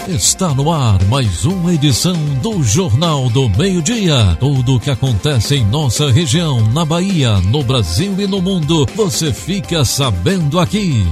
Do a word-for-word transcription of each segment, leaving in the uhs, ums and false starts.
Está no ar mais uma edição do Jornal do Meio-Dia. Tudo o que acontece em nossa região, na Bahia, no Brasil e no mundo, você fica sabendo aqui.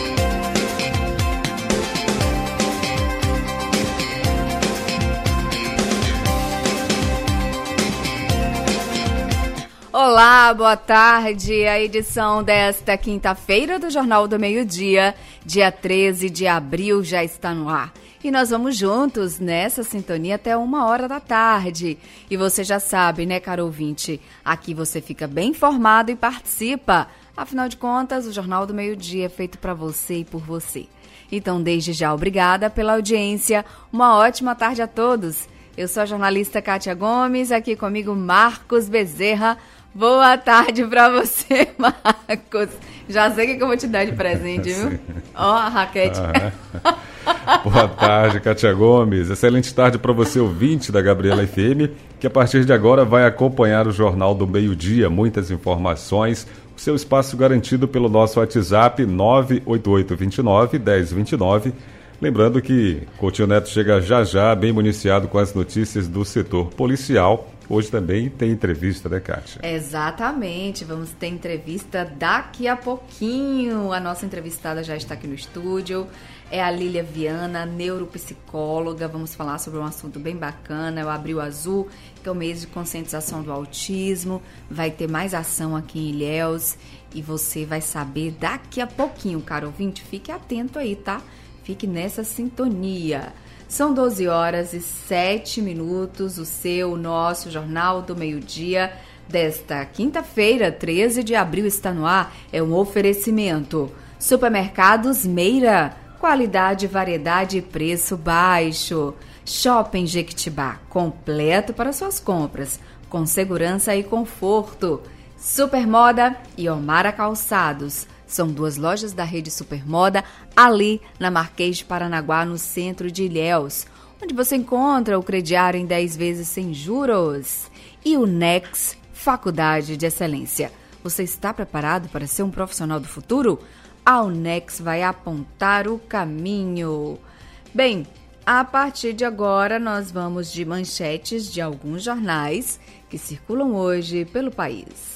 Olá, boa tarde. A edição desta quinta-feira do Jornal do Meio-Dia, dia treze de abril, já está no ar. E nós vamos juntos nessa sintonia até uma hora da tarde. E você já sabe, né, caro ouvinte? Aqui você fica bem informado e participa. Afinal de contas, o Jornal do Meio-Dia é feito para você e por você. Então, desde já, obrigada pela audiência. Uma ótima tarde a todos. Eu sou a jornalista Kátia Gomes, aqui comigo Marcos Bezerra. Boa tarde pra você, Marcos. Já sei o que eu vou te dar de presente, viu? Ó, a raquete. Ah, boa tarde, Kátia Gomes. Excelente tarde para você, ouvinte da Gabriela F M, que a partir de agora vai acompanhar o Jornal do Meio-Dia. Muitas informações, o seu espaço garantido pelo nosso WhatsApp nove oito oito dois nove, um zero dois nove. Lembrando que Coutinho Neto chega já já, bem municiado com as notícias do setor policial. Hoje também tem entrevista, né, Kátia? Exatamente, vamos ter entrevista daqui a pouquinho. A nossa entrevistada já está aqui no estúdio, é a Lília Viana, neuropsicóloga. Vamos falar sobre um assunto bem bacana, é o Abril Azul, que é o mês de conscientização do autismo. Vai ter mais ação aqui em Ilhéus e você vai saber daqui a pouquinho, caro ouvinte. Fique atento aí, tá? Fique nessa sintonia. São doze horas e sete minutos, o seu, o nosso Jornal do Meio-Dia desta quinta-feira, treze de abril, está no ar. É um oferecimento. Supermercados Meira, qualidade, variedade e preço baixo. Shopping Jequitibá, completo para suas compras, com segurança e conforto. Supermoda e Omara Calçados. São duas lojas da rede Supermoda, ali na Marquês de Paranaguá, no centro de Ilhéus, onde você encontra o crediário em dez vezes sem juros. E o Nex, Faculdade de Excelência. Você está preparado para ser um profissional do futuro? A Unex vai apontar o caminho. Bem, a partir de agora nós vamos de manchetes de alguns jornais que circulam hoje pelo país.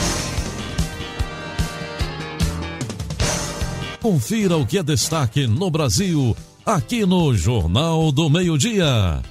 Confira o que é destaque no Brasil, aqui no Jornal do Meio-Dia.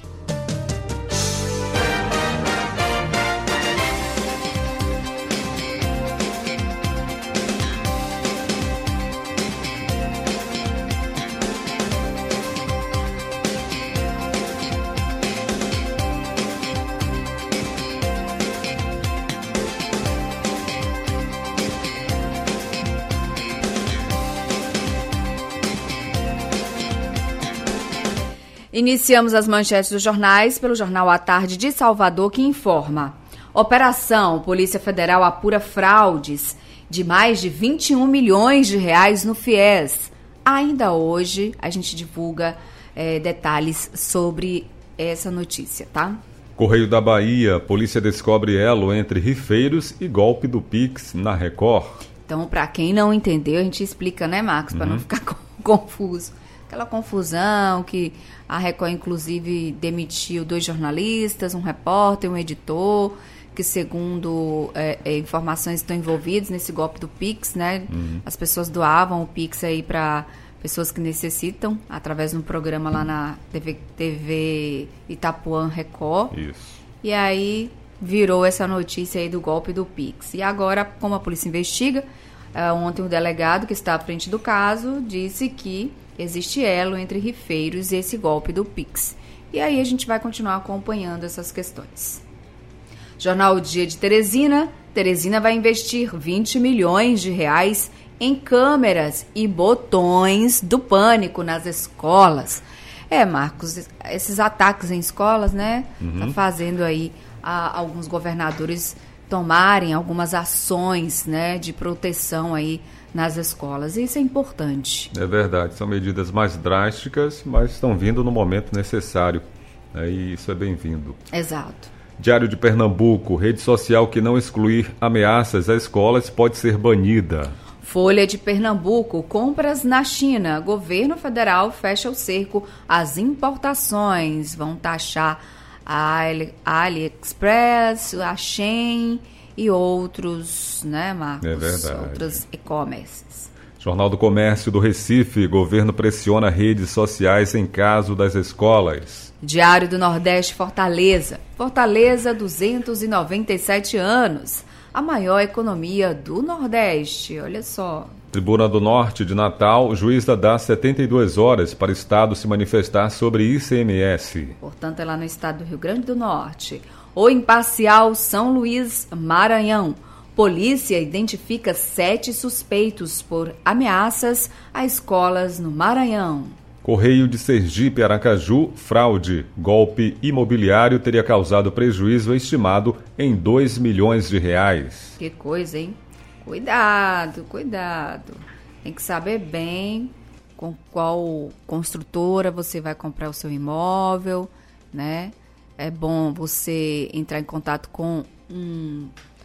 Iniciamos as manchetes dos jornais pelo Jornal à Tarde de Salvador, que informa: Operação Polícia Federal apura fraudes de mais de vinte e um milhões de reais no FIES. Ainda hoje a gente divulga é, detalhes sobre essa notícia, tá? Correio da Bahia, polícia descobre elo entre rifeiros e golpe do Pix na Record. Então, para quem não entendeu, a gente explica, né, Marcos, para uhum. não ficar confuso. Aquela confusão que a Record, inclusive, demitiu dois jornalistas, um repórter, um editor, que, segundo é, é, informações, estão envolvidos nesse golpe do Pix, né? Uhum. As pessoas doavam o Pix aí para pessoas que necessitam, através de um programa lá na T V, T V Itapuã Record. Isso. E aí virou essa notícia aí do golpe do Pix. E agora, como a polícia investiga, é, ontem o delegado que está à frente do caso disse que existe elo entre rifeiros e esse golpe do Pix. E aí a gente vai continuar acompanhando essas questões. Jornal O Dia de Teresina. Teresina vai investir vinte milhões de reais em câmeras e botões do pânico nas escolas. É, Marcos, esses ataques em escolas, né? Uhum. Tá fazendo aí a, alguns governadores tomarem algumas ações, né, de proteção aí nas escolas. Isso é importante. É verdade, são medidas mais drásticas, mas estão vindo no momento necessário. Né, e isso é bem-vindo. Exato. Diário de Pernambuco, rede social que não excluir ameaças a escolas pode ser banida. Folha de Pernambuco, compras na China. Governo federal fecha o cerco às importações. Vão taxar a Ali, AliExpress, a Shein e outros, né, Marcos? É verdade. Outros e-commerces. Jornal do Comércio do Recife, governo pressiona redes sociais em caso das escolas. Diário do Nordeste, Fortaleza. Fortaleza, duzentos e noventa e sete anos. A maior economia do Nordeste, olha só. Tribuna do Norte de Natal, juiz dá setenta e duas horas para o Estado se manifestar sobre I C M S. Portanto, é lá no estado do Rio Grande do Norte. O Imparcial, São Luís, Maranhão. Polícia identifica sete suspeitos por ameaças a escolas no Maranhão. Correio de Sergipe, Aracaju, fraude. Golpe imobiliário teria causado prejuízo estimado em dois milhões de reais. Que coisa, hein? Cuidado, cuidado. Tem que saber bem com qual construtora você vai comprar o seu imóvel, né? É bom você entrar em contato com um,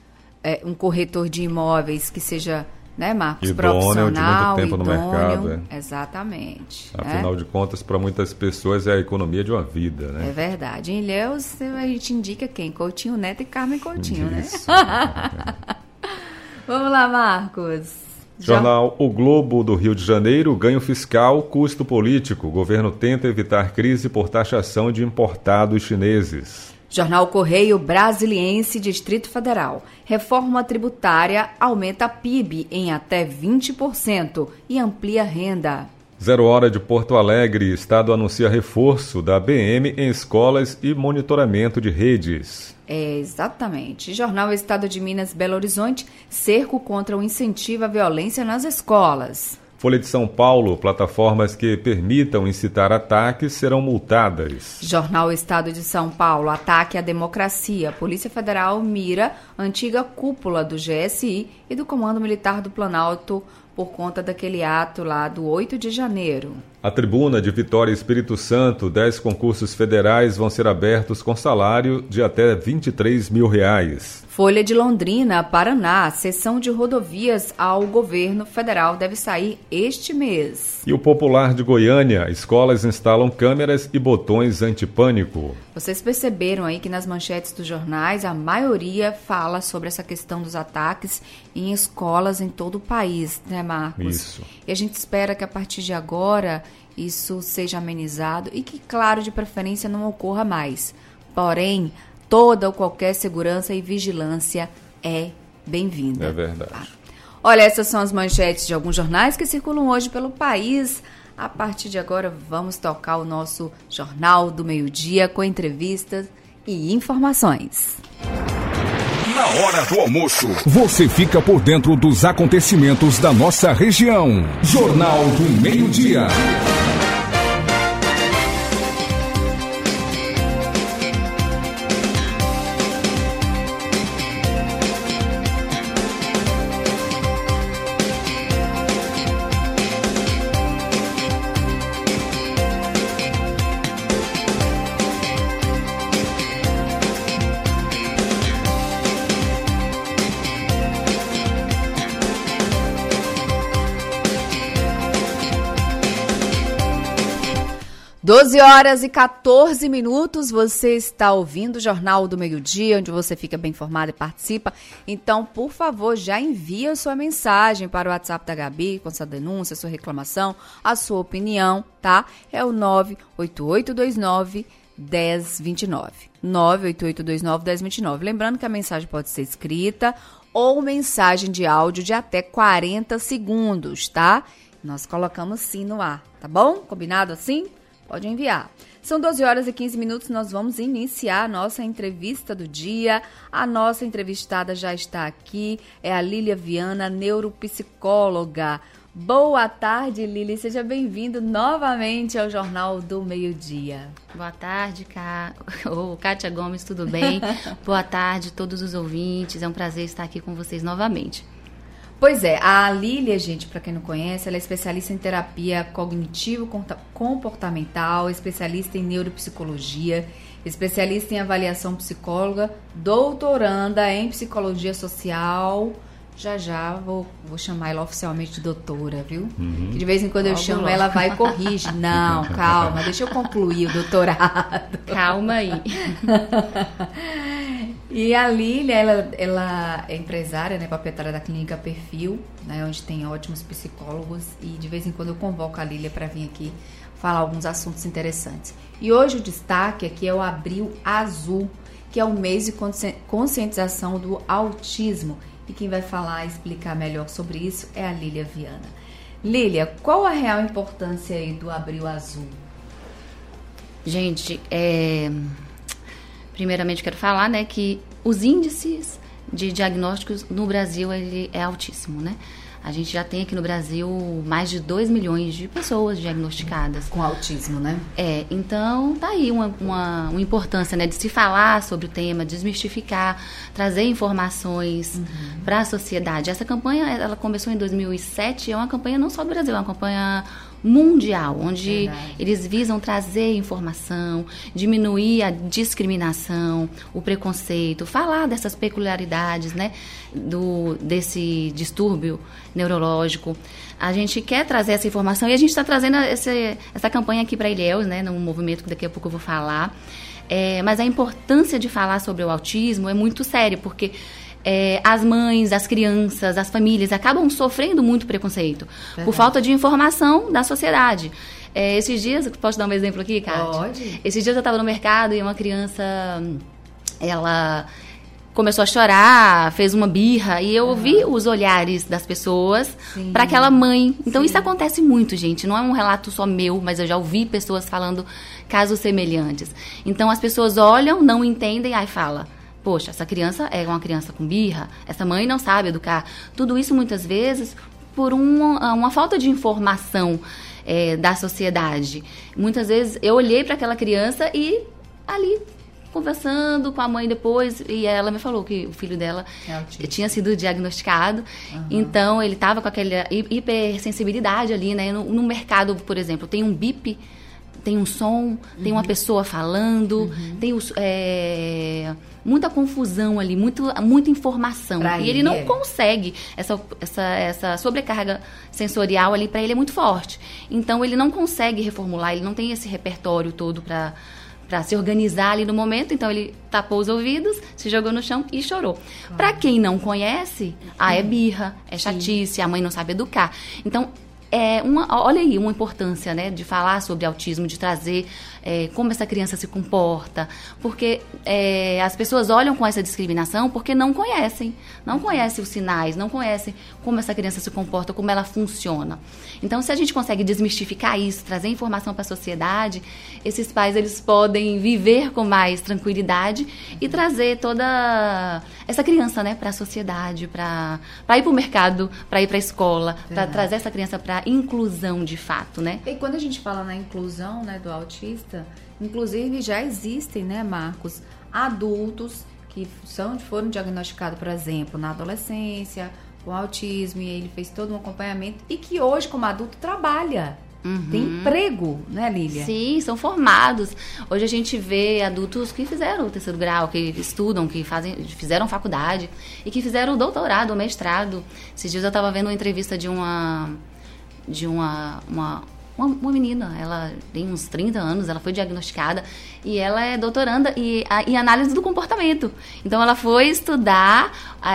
é, um corretor de imóveis que seja... Né, Marcos? Idôneo, profissional, de muito tempo idôneo, no mercado. É. Exatamente. Afinal né? de contas, para muitas pessoas é a economia de uma vida, né? É verdade. Em Ilhéus, a gente indica quem? Coutinho Neto e Carmen Coutinho, Isso. né? Vamos lá, Marcos. Jornal O Globo do Rio de Janeiro, ganho fiscal, custo político. O governo tenta evitar crise por taxação de importados chineses. Jornal Correio Brasiliense, Distrito Federal. Reforma tributária aumenta P I B em até vinte por cento e amplia renda. Zero Hora de Porto Alegre. Estado anuncia reforço da B M em escolas e monitoramento de redes. É, exatamente. Jornal Estado de Minas, Belo Horizonte. Cerco contra o incentivo à violência nas escolas. Folha de São Paulo, plataformas que permitam incitar ataques serão multadas. Jornal Estado de São Paulo, ataque à democracia. Polícia Federal mira antiga cúpula do G S I e do Comando Militar do Planalto por conta daquele ato lá do oito de janeiro. A Tribuna de Vitória e Espírito Santo, dez concursos federais vão ser abertos com salário de até vinte e três mil reais. Folha de Londrina, Paraná, cessão de rodovias ao governo federal deve sair este mês. E o Popular de Goiânia, escolas instalam câmeras e botões antipânico. Vocês perceberam aí que nas manchetes dos jornais a maioria fala sobre essa questão dos ataques em escolas em todo o país, né, Marcos? Isso. E a gente espera que a partir de agora isso seja amenizado e que, claro, de preferência não ocorra mais. Porém, toda ou qualquer segurança e vigilância é bem-vinda. É verdade. Tá? Olha, essas são as manchetes de alguns jornais que circulam hoje pelo país. A partir de agora, vamos tocar o nosso Jornal do Meio-Dia com entrevistas e informações. Na hora do almoço, você fica por dentro dos acontecimentos da nossa região. Jornal do Meio-Dia. doze horas e quatorze minutos, você está ouvindo o Jornal do Meio-Dia, onde você fica bem informado e participa. Então, por favor, já envia sua mensagem para o WhatsApp da Gabi, com sua denúncia, sua reclamação, a sua opinião, tá? É o nove oito oito dois nove, um zero dois nove. nove oito oito dois nove, um zero dois nove. Lembrando que a mensagem pode ser escrita ou mensagem de áudio de até quarenta segundos, tá? Nós colocamos sim no ar, tá bom? Combinado assim? Pode enviar. São doze horas e quinze minutos, nós vamos iniciar a nossa entrevista do dia. A nossa entrevistada já está aqui, é a Lília Viana, neuropsicóloga. Boa tarde, Lili, seja bem-vindo novamente ao Jornal do Meio-Dia. Boa tarde, Cá... oh, Kátia Gomes, tudo bem? Boa tarde a todos os ouvintes, é um prazer estar aqui com vocês novamente. Pois é, a Lília, gente, para quem não conhece, ela é especialista em terapia cognitivo-comportamental, especialista em neuropsicologia, especialista em avaliação psicóloga, doutoranda em psicologia social, Já já vou, vou chamar ela oficialmente de doutora, viu? Uhum. Que de vez em quando eu Logo, chamo, logo. ela vai e corrige. Não, calma, deixa eu concluir o doutorado. Calma aí. E a Lília, ela, ela é empresária, né, proprietária da clínica Perfil, né, onde tem ótimos psicólogos, e de vez em quando eu convoco a Lília para vir aqui falar alguns assuntos interessantes. E hoje o destaque aqui é o Abril Azul, que é o mês de conscientização do autismo. E quem vai falar e explicar melhor sobre isso é a Lília Viana. Lília, qual a real importância aí do Abril Azul? Gente, é... primeiramente quero falar, né, que os índices de diagnósticos no Brasil ele é altíssimo, né? A gente já tem aqui no Brasil mais de dois milhões de pessoas diagnosticadas. Com autismo, né? É, então tá aí uma, uma, uma importância, né, de se falar sobre o tema, desmistificar, trazer informações uhum. para a sociedade. Essa campanha, ela começou em dois mil e sete, é uma campanha não só do Brasil, é uma campanha mundial, onde Verdade. Eles visam trazer informação, diminuir a discriminação, o preconceito, falar dessas peculiaridades, né, do, desse distúrbio neurológico. A gente quer trazer essa informação e a gente está trazendo esse, essa campanha aqui para Ilhéus, né, num movimento que daqui a pouco eu vou falar. É, mas a importância de falar sobre o autismo é muito séria, porque É, as mães, as crianças, as famílias acabam sofrendo muito preconceito Verdade. Por falta de informação da sociedade. É, esses dias, posso dar um exemplo aqui, Kátia? Pode. Esses dias eu estava no mercado e uma criança, ela começou a chorar, fez uma birra, e eu ouvi uhum. os olhares das pessoas para aquela mãe. Então Sim. isso acontece muito, gente. Não é um relato só meu, mas eu já ouvi pessoas falando casos semelhantes. Então as pessoas olham, não entendem, aí fala... Poxa, essa criança é uma criança com birra, essa mãe não sabe educar. Tudo isso, muitas vezes, por uma, uma falta de informação é, da sociedade. Muitas vezes, eu olhei para aquela criança e ali, conversando com a mãe depois, e ela me falou que o filho dela é tinha sido diagnosticado. Uhum. Então, ele estava com aquela hipersensibilidade ali, né? No, no mercado, por exemplo, tem um bip, tem um som, uhum. tem uma pessoa falando, uhum. tem os... É, muita confusão ali, muito, muita informação. Pra e ele, ele não é. consegue, essa, essa, essa sobrecarga sensorial ali para ele é muito forte. Então, ele não consegue reformular, ele não tem esse repertório todo para para se organizar ali no momento. Então, ele tapou os ouvidos, se jogou no chão e chorou. Ah. Para quem não conhece, ah, é birra, é chatice, Sim. a mãe não sabe educar. Então, é uma, olha aí uma importância, né, de falar sobre autismo, de trazer é, como essa criança se comporta, porque é, as pessoas olham com essa discriminação porque não conhecem, não conhecem os sinais, não conhecem como essa criança se comporta, como ela funciona. Então, se a gente consegue desmistificar isso, trazer informação para a sociedade, esses pais eles podem viver com mais tranquilidade e trazer toda essa criança, né, para a sociedade, para ir para o mercado, para ir para a escola, para trazer essa criança para inclusão de fato, né? E quando a gente fala na inclusão, né, do autista, inclusive já existem, né, Marcos, adultos que são, foram diagnosticados, por exemplo, na adolescência, com autismo, e ele fez todo um acompanhamento, e que hoje, como adulto, trabalha. Uhum. Tem emprego, né, Lília? Sim, são formados. Hoje a gente vê adultos que fizeram o terceiro grau, que estudam, que fazem, fizeram faculdade e que fizeram o doutorado, o mestrado. Esses dias eu estava vendo uma entrevista de uma... de uma, uma, uma, uma menina, ela tem uns trinta anos, ela foi diagnosticada e ela é doutoranda e, a, em análise do comportamento. Então, ela foi estudar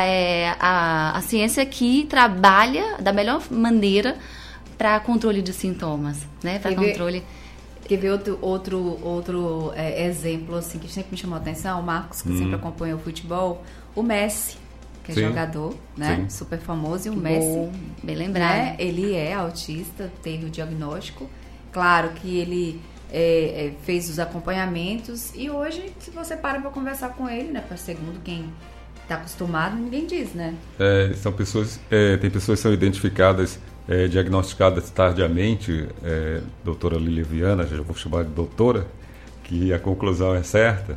é, a, a ciência que trabalha da melhor maneira para controle de sintomas, né? Para controle... Quer ver outro, outro, outro é, exemplo, assim, que sempre me chamou a atenção? O Marcos, que hum. sempre acompanha o futebol, o Messi. Que é Sim. jogador, né? Sim. Super famoso. E o Messi, Bom, bem lembrado. Né? Ele é autista, teve o diagnóstico. Claro que ele é, é, fez os acompanhamentos. E hoje, se você para para conversar com ele, né? Segundo quem está acostumado, ninguém diz, né? É, são pessoas, é, tem pessoas que são identificadas, é, diagnosticadas tardiamente. É, doutora Lília Viana, já vou chamar de doutora, que a conclusão é certa.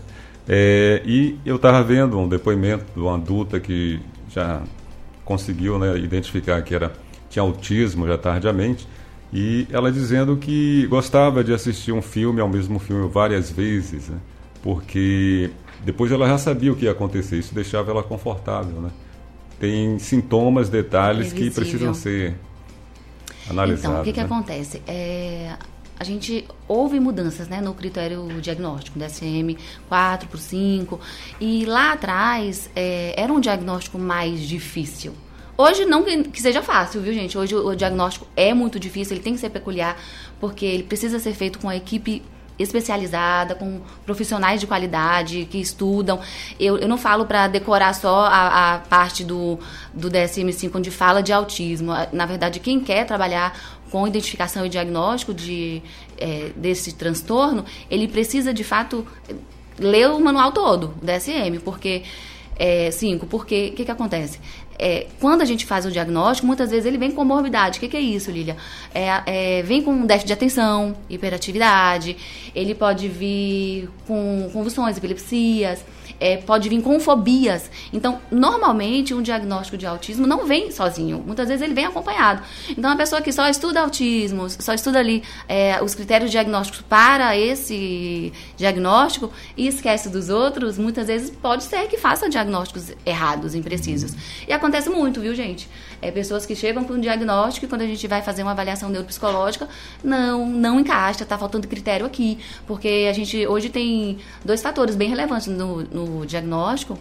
É, e eu estava vendo um depoimento de uma adulta que já conseguiu, né, identificar que era, tinha autismo já tardiamente, e ela dizendo que gostava de assistir um filme, ao mesmo filme, várias vezes, né, porque depois ela já sabia o que ia acontecer, isso deixava ela confortável, né? tem sintomas, detalhes Previsível. que precisam ser analisados. Então, o que, que né? acontece? É, a gente houve mudanças, né, no critério diagnóstico, D S M quatro por cinco, e lá atrás é, era um diagnóstico mais difícil. Hoje não que, que seja fácil, viu, gente? Hoje o, o diagnóstico é muito difícil, ele tem que ser peculiar, porque ele precisa ser feito com a equipe especializada, com profissionais de qualidade que estudam. Eu, eu não falo para decorar só a, a parte do, do D S M cinco onde fala de autismo. Na verdade, quem quer trabalhar com identificação e diagnóstico de, é, desse transtorno, ele precisa, de fato, ler o manual todo, D S M, porque... É, cinco, porque o que, que acontece? É, quando a gente faz o diagnóstico, muitas vezes ele vem com morbidade. O que, que é isso, Lília? É, é, vem com déficit de atenção, hiperatividade, ele pode vir com convulsões, epilepsias, é, pode vir com fobias. Então, normalmente, um diagnóstico de autismo não vem sozinho. Muitas vezes ele vem acompanhado. Então, a pessoa que só estuda autismo, só estuda ali é, os critérios diagnósticos para esse diagnóstico e esquece dos outros, muitas vezes pode ser que faça diagnósticos errados, imprecisos. E acontece muito, viu, gente? É, pessoas que chegam com um diagnóstico e quando a gente vai fazer uma avaliação neuropsicológica, não, não encaixa, tá faltando critério aqui. Porque a gente hoje tem dois fatores bem relevantes no, no diagnóstico,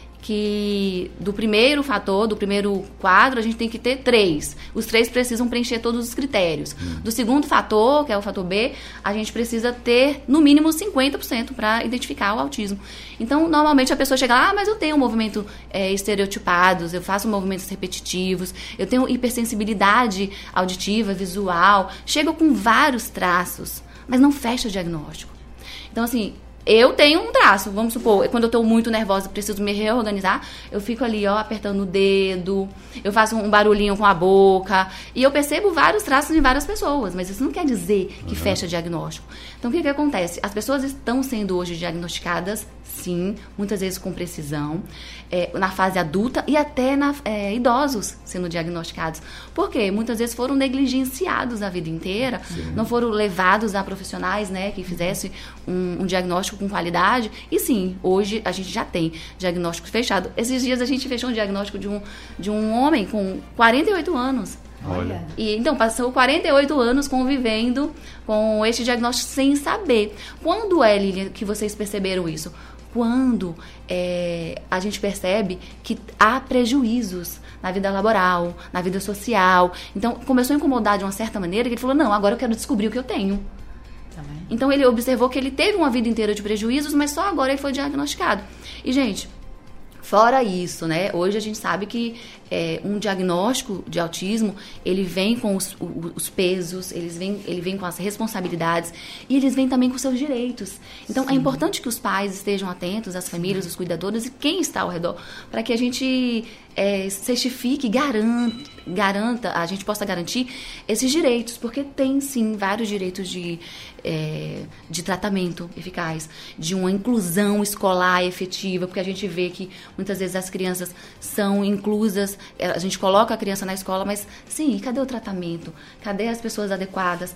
que do primeiro fator, do primeiro quadro, a gente tem que ter três. Os três precisam preencher todos os critérios. Hum. Do segundo fator, que é o fator B, a gente precisa ter, no mínimo, cinquenta por cento para identificar o autismo. Então, normalmente, a pessoa chega lá, ah, mas eu tenho um movimento é, estereotipados, eu faço movimentos repetitivos, eu tenho hipersensibilidade auditiva, visual, chega com vários traços, mas não fecha o diagnóstico. Então, assim... Eu tenho um traço, vamos supor, quando eu estou muito nervosa, preciso me reorganizar, eu fico ali, ó, apertando o dedo, eu faço um barulhinho com a boca, e eu percebo vários traços em várias pessoas, mas isso não quer dizer que uhum. fecha diagnóstico. Então, o que que acontece? As pessoas estão sendo hoje diagnosticadas, sim, muitas vezes com precisão, é, na fase adulta e até na, é, idosos sendo diagnosticados. Por quê? Muitas vezes foram negligenciados a vida inteira, sim. não foram levados a profissionais, né, que fizessem um, um diagnóstico com qualidade. E sim, hoje a gente já tem diagnóstico fechado. Esses dias a gente fechou um diagnóstico de um, de um homem com quarenta e oito anos. Olha. E, então, passou quarenta e oito anos convivendo com este diagnóstico sem saber. Quando é, Lilian, que vocês perceberam isso? Quando é, a gente percebe que há prejuízos na vida laboral, na vida social. Então, começou a incomodar de uma certa maneira que ele falou, não, agora eu quero descobrir o que eu tenho. Também. Então, ele observou que ele teve uma vida inteira de prejuízos, mas só agora ele foi diagnosticado. E, gente... Fora isso, né? Hoje a gente sabe que é, um diagnóstico de autismo, ele vem com os, os pesos, eles vem, ele vem com as responsabilidades e eles vêm também com seus direitos. Então, sim. é importante que os pais estejam atentos, as famílias, os cuidadores e quem está ao redor, para que a gente é, certifique, garanta, garanta, a gente possa garantir esses direitos, porque tem, sim, vários direitos de, é, de tratamento eficaz, de uma inclusão escolar efetiva, porque a gente vê que muitas vezes as crianças são inclusas, a gente coloca a criança na escola, mas sim, cadê o tratamento? Cadê as pessoas adequadas?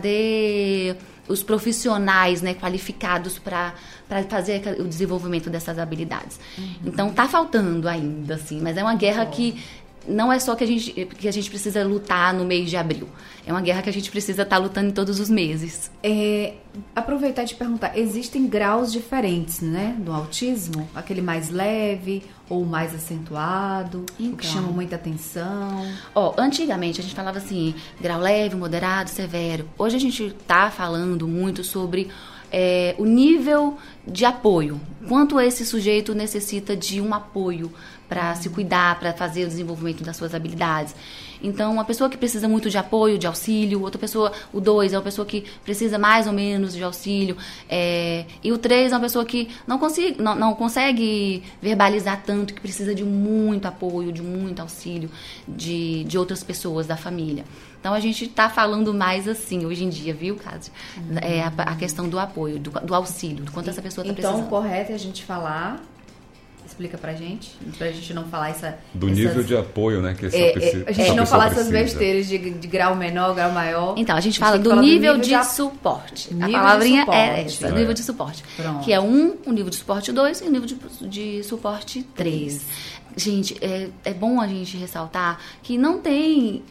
Cadê os profissionais, né, qualificados para fazer o desenvolvimento dessas habilidades? Uhum. Então, tá faltando ainda, assim, mas é uma guerra que não é só que a gente, que a gente precisa lutar no mês de abril. É uma guerra que a gente precisa estar lutando em todos os meses. É, aproveitar e te perguntar, existem graus diferentes, né, do autismo? Aquele mais leve ou mais acentuado? Então, o que chama muita atenção? Ó, antigamente a gente falava assim, grau leve, moderado, severo. Hoje a gente tá falando muito sobre é, o nível de apoio. Quanto esse sujeito necessita de um apoio para se cuidar, para fazer o desenvolvimento das suas habilidades. Então, uma pessoa que precisa muito de apoio, de auxílio, outra pessoa, o dois é uma pessoa que precisa mais ou menos de auxílio, é, e o três é uma pessoa que não consegue, não, não consegue verbalizar tanto, que precisa de muito apoio, de muito auxílio de, de outras pessoas da família. Então, a gente está falando mais assim hoje em dia, viu, Cássio? Uhum. É a, a questão do apoio, do, do auxílio, do quanto essa pessoa está precisando. Então, o correto é a gente falar Explica pra gente, pra gente não falar essa... Do essas, nível de apoio, né? Que essa é, pessoa, é, a gente essa não falar essas precisa. besteiras de, de grau menor, grau maior. Então, a gente a fala gente do, fala nível do nível de, de suporte. nível a palavrinha de suporte. é essa, É. nível de suporte. Pronto. Que é um, o nível de suporte dois e o nível de, de suporte três. Gente, é, é bom a gente ressaltar que não tem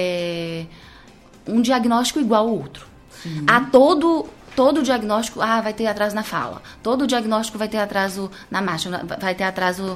é, um diagnóstico igual ao outro. Sim. Há todo... Todo diagnóstico, ah, vai ter atraso na fala. Todo diagnóstico vai ter atraso na marcha, vai ter atraso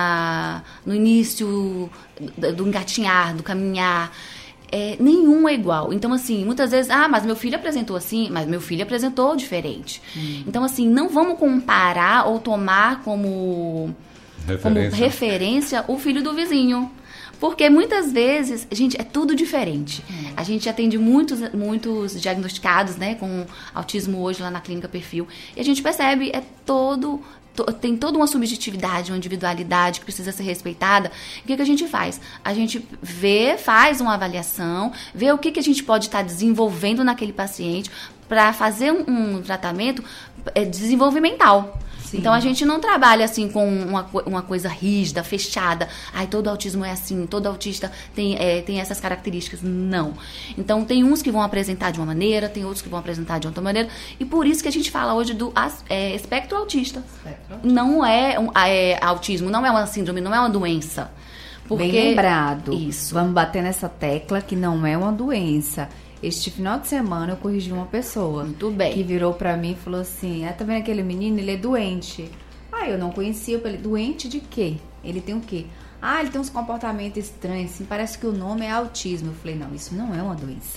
na, no início do, do engatinhar, do caminhar. É, nenhum é igual. Então, assim, muitas vezes, ah, mas meu filho apresentou assim, mas meu filho apresentou diferente. Hum. Então, assim, não vamos comparar ou tomar como referência. como referência o filho do vizinho. Porque muitas vezes, gente, é tudo diferente. Hum. A gente atende muitos, muitos diagnosticados, né, com autismo hoje lá na Clínica Perfil. E a gente percebe, é todo... tem toda uma subjetividade, uma individualidade que precisa ser respeitada. O que, que a gente faz? A gente vê, faz uma avaliação, vê o que, que a gente pode estar desenvolvendo naquele paciente para fazer um, um tratamento é, desenvolvimental. Sim. Então, a gente não trabalha assim com uma, uma coisa rígida, fechada. Ai, todo autismo é assim, todo autista tem, é, tem essas características. Não. Então, tem uns que vão apresentar de uma maneira, tem outros que vão apresentar de outra maneira. E por isso que a gente fala hoje do é, espectro autista. Espectro autista. Não é, um, é autismo, não é uma síndrome, não é uma doença. Porque... Bem lembrado. Isso. Vamos bater nessa tecla que não é uma doença. Este final de semana eu corrigi uma pessoa. Muito bem. Que virou pra mim e falou assim, ah, tá vendo aquele menino? Ele é doente. Ah, eu não conhecia. Eu falei, doente de quê? Ele tem o quê? Ah, ele tem uns comportamentos estranhos, assim, parece que o nome é autismo. Eu falei, não, isso não é uma doença.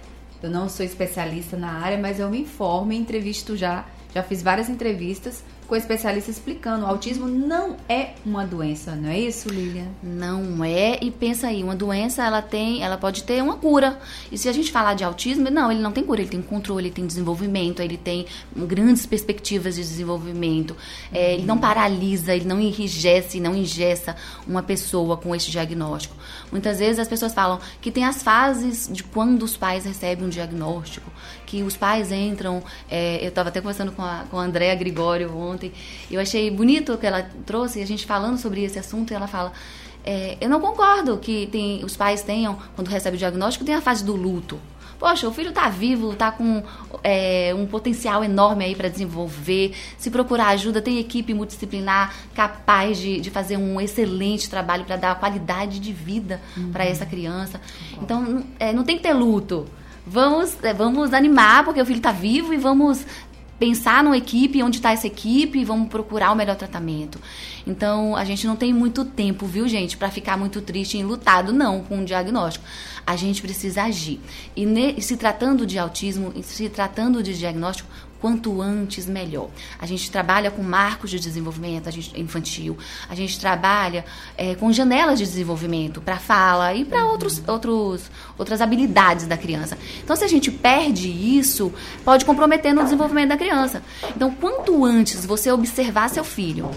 Eu não sou especialista na área, mas eu me informo e entrevisto já. Já fiz várias entrevistas com especialistas explicando. O autismo não é uma doença, não é isso, Lilian? Não é, e pensa aí, uma doença, ela tem, ela pode ter uma cura. E se a gente falar de autismo, não, ele não tem cura, ele tem controle, ele tem desenvolvimento, ele tem grandes perspectivas de desenvolvimento. É, ele não paralisa, ele não enrijece, não engessa uma pessoa com esse diagnóstico. Muitas vezes as pessoas falam que tem as fases de quando os pais recebem um diagnóstico, que os pais entram, é, eu estava até conversando com a, com a Andréa Gregório ontem, eu achei bonito o que ela trouxe, a gente falando sobre esse assunto, e ela fala, é, eu não concordo que tem, os pais tenham, quando recebem o diagnóstico, tem a fase do luto. Poxa, o filho tá vivo, tá com é, um potencial enorme aí para desenvolver. Se procurar ajuda, tem equipe multidisciplinar capaz de, de fazer um excelente trabalho para dar qualidade de vida uhum. para essa criança. Uhum. Então, é, não tem que ter luto. Vamos, é, vamos animar, porque o filho tá vivo, e vamos pensar numa equipe, onde está essa equipe, e vamos procurar o melhor tratamento. Então, a gente não tem muito tempo, viu, gente, para ficar muito triste e enlutado, não, com o diagnóstico. A gente precisa agir. E ne, se tratando de autismo, se tratando de diagnóstico, quanto antes, melhor. A gente trabalha com marcos de desenvolvimento a gente, infantil, a gente trabalha é, com janelas de desenvolvimento para fala e para outros, outros, outras habilidades da criança. Então, se a gente perde isso, pode comprometer no desenvolvimento da criança. Então, quanto antes você observar seu filho,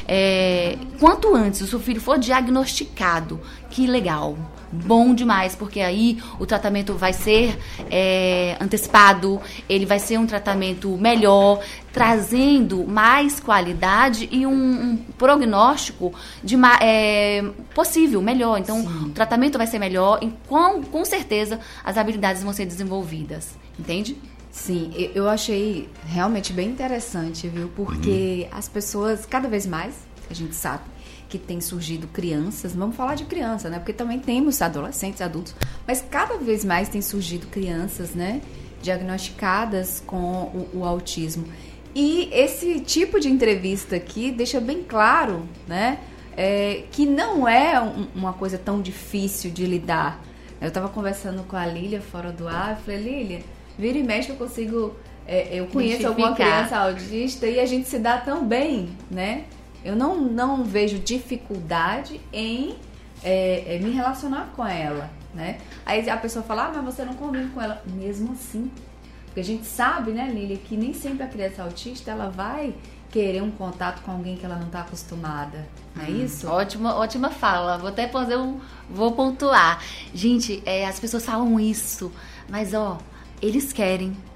é, quanto antes o seu filho for diagnosticado, que legal, bom demais, porque aí o tratamento vai ser é, antecipado, ele vai ser um tratamento melhor, trazendo mais qualidade e um, um prognóstico de, é, possível, melhor. Então, sim, o tratamento vai ser melhor e com, com certeza as habilidades vão ser desenvolvidas, entende? Sim, eu achei realmente bem interessante, viu? Porque uhum. as pessoas, cada vez mais, a gente sabe que tem surgido crianças, vamos falar de criança, né? Porque também temos adolescentes, adultos, mas cada vez mais tem surgido crianças, né? Diagnosticadas com o, o autismo. E esse tipo de entrevista aqui deixa bem claro, né? É, que não é um, uma coisa tão difícil de lidar. Eu estava conversando com a Lília fora do ar, eu falei, Lília, vira e mexe que eu consigo, é, eu conheço alguma criança autista e a gente se dá tão bem, né? Eu não, não vejo dificuldade em é, é, me relacionar com ela, né? Aí a pessoa fala, ah, mas você não convive com ela. Mesmo assim, porque a gente sabe, né, Lília, que nem sempre a criança autista, ela vai querer um contato com alguém que ela não está acostumada, não é hum, isso? Ótima, ótima fala, vou até fazer um, vou pontuar. Gente, é, as pessoas falam isso, mas ó, eles querem.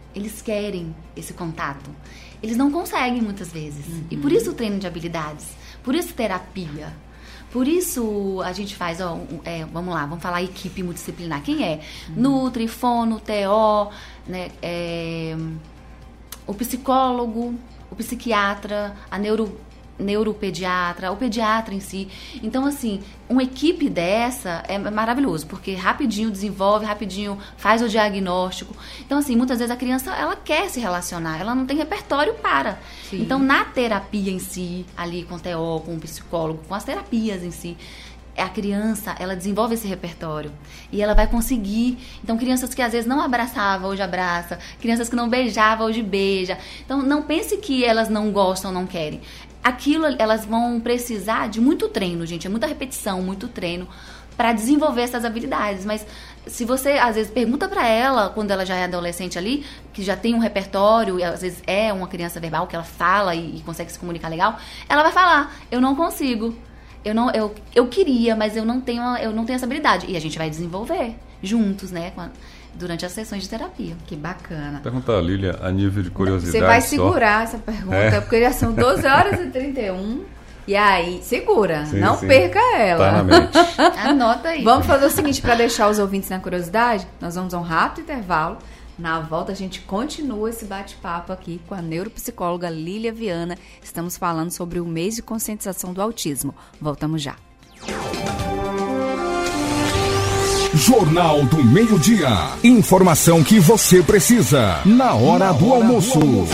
eles querem esse contato. Eles não conseguem muitas vezes. Uhum. E por isso o treino de habilidades, por isso terapia. Por isso a gente faz, ó, é, vamos lá, vamos falar equipe multidisciplinar. Quem é? Uhum. Nutri, Fono, T O, né, é, o psicólogo, o psiquiatra, a neuro, neuropediatra, o pediatra em si. Então, assim, uma equipe dessa é maravilhoso, porque rapidinho desenvolve, rapidinho faz o diagnóstico. Então, assim, muitas vezes a criança, ela quer se relacionar, ela não tem repertório para. Sim. Então, na terapia em si, ali com o T O, com o psicólogo, com as terapias em si, a criança, ela desenvolve esse repertório e ela vai conseguir. Então, crianças que às vezes não abraçavam, hoje abraça. Crianças que não beijavam, hoje beija. Então, não pense que elas não gostam, não querem. Aquilo, elas vão precisar de muito treino, gente. É muita repetição, muito treino para desenvolver essas habilidades. Mas se você, às vezes, pergunta para ela, quando ela já é adolescente ali, que já tem um repertório, e às vezes é uma criança verbal, que ela fala e, e consegue se comunicar legal, ela vai falar, eu não consigo. Eu, não, eu, eu queria, mas eu não, tenho, eu não tenho essa habilidade. E a gente vai desenvolver juntos, né? Durante as sessões de terapia. Que bacana. Pergunta a Lília, a nível de curiosidade. Você vai só... segurar essa pergunta, é. porque já são doze horas e trinta e um. E aí, segura, sim, não sim. perca ela. Tá na mente. Anota aí. Vamos fazer o seguinte, para deixar os ouvintes na curiosidade, nós vamos a um rápido intervalo. Na volta a gente continua esse bate-papo aqui com a neuropsicóloga Lília Viana. Estamos falando sobre o mês de conscientização do autismo. Voltamos já. Jornal do Meio-Dia. Informação que você precisa na hora, na do, hora almoço. do almoço.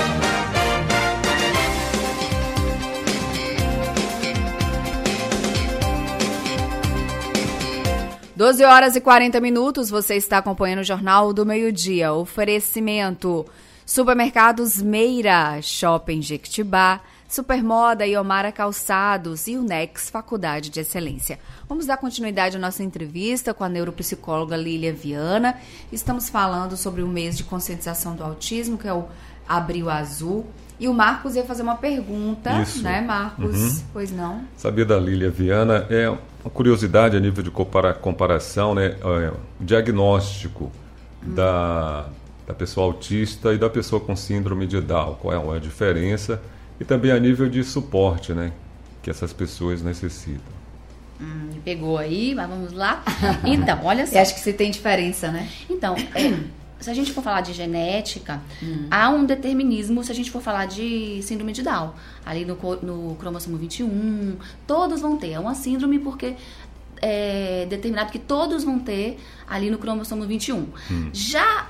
doze horas e quarenta minutos, você está acompanhando o Jornal do Meio-Dia. Oferecimento: Supermercados Meira, Shopping Jequitibá, Supermoda e Omara Calçados e Unex Faculdade de Excelência. Vamos dar continuidade à nossa entrevista com a neuropsicóloga Lília Viana. Estamos falando sobre o mês de conscientização do autismo, que é o Abril Azul. E o Marcos ia fazer uma pergunta, Isso. né, Marcos? Uhum. Pois não? Sabia da Lília Viana, é uma curiosidade a nível de compara- comparação, né? É, o diagnóstico hum. da, da pessoa autista e da pessoa com síndrome de Down. Qual é a diferença? E também a nível de suporte, né? Que essas pessoas necessitam. Hum, me pegou aí, mas vamos lá. Então, olha só. Eu acho que se tem diferença, né? Então, é, se a gente for falar de genética, hum. há um determinismo se a gente for falar de síndrome de Down. Ali no, no cromossomo vinte e um, todos vão ter. É uma síndrome porque é determinado que todos vão ter ali no cromossomo vinte e um. Hum. Já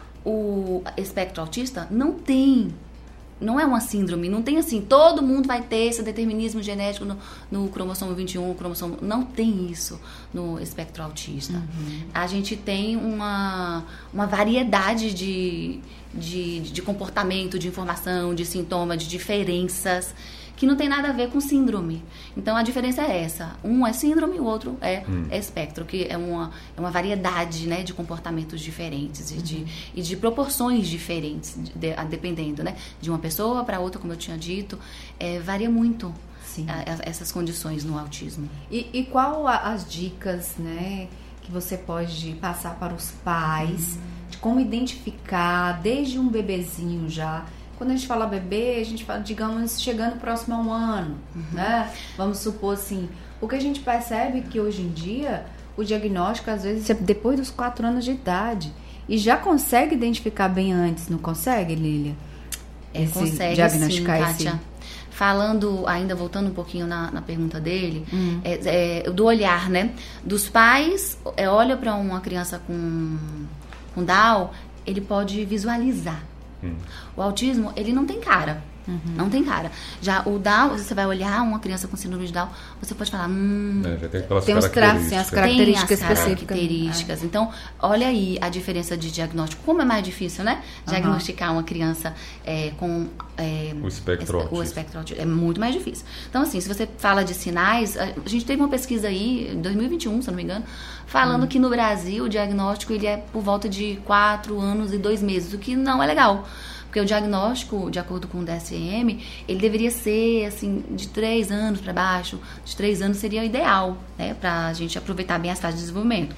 o espectro autista não tem. Não é uma síndrome, não tem assim, todo mundo vai ter esse determinismo genético no, no cromossomo vinte e um, cromossomo, não tem isso no espectro autista. Uhum. A gente tem uma, uma variedade de, de, de comportamento, de informação, de sintoma, de diferenças, que não tem nada a ver com síndrome. Então, a diferença é essa. Um é síndrome, o outro é, hum. é espectro, que é uma, é uma variedade, né, de comportamentos diferentes e, uhum. de, e de proporções diferentes, de, de, dependendo, né, de uma pessoa para outra, como eu tinha dito, é, varia muito a, a, essas condições no autismo. E, e qual a, as dicas, né, que você pode passar para os pais uhum. de como identificar, desde um bebezinho já. Quando a gente fala bebê, a gente fala, digamos, chegando próximo a um ano, uhum. né? Vamos supor assim, o que a gente percebe que hoje em dia, o diagnóstico, às vezes, é depois dos quatro anos de idade. E já consegue identificar bem antes, não consegue, Lília? Esse consegue, diagnosticar sim, Kátia. Esse... Falando, ainda voltando um pouquinho na, na pergunta dele, hum. é, é, do olhar, né? Dos pais, é, olha para uma criança com, com Down, ele pode visualizar. Hum. O autismo, ele não tem cara. Uhum. Não tem cara. Já o Down, você vai olhar uma criança com síndrome de Down, você pode falar, hum, é, já tem, aquelas tem os traços, as características tem as específicas. Características. É. Então, olha aí a diferença de diagnóstico. Como é mais difícil, né? Diagnosticar uhum. uma criança é, com é, o espectro autista. O espectro autista. É muito mais difícil. Então, assim, se você fala de sinais, a gente teve uma pesquisa aí, em dois mil e vinte e um, se eu não me engano, falando hum. que no Brasil o diagnóstico ele é por volta de quatro anos e dois meses, o que não é legal. Porque o diagnóstico, de acordo com o D S M, ele deveria ser, assim, de três anos para baixo. De três anos seria o ideal, né? Pra gente aproveitar bem as taxas de desenvolvimento.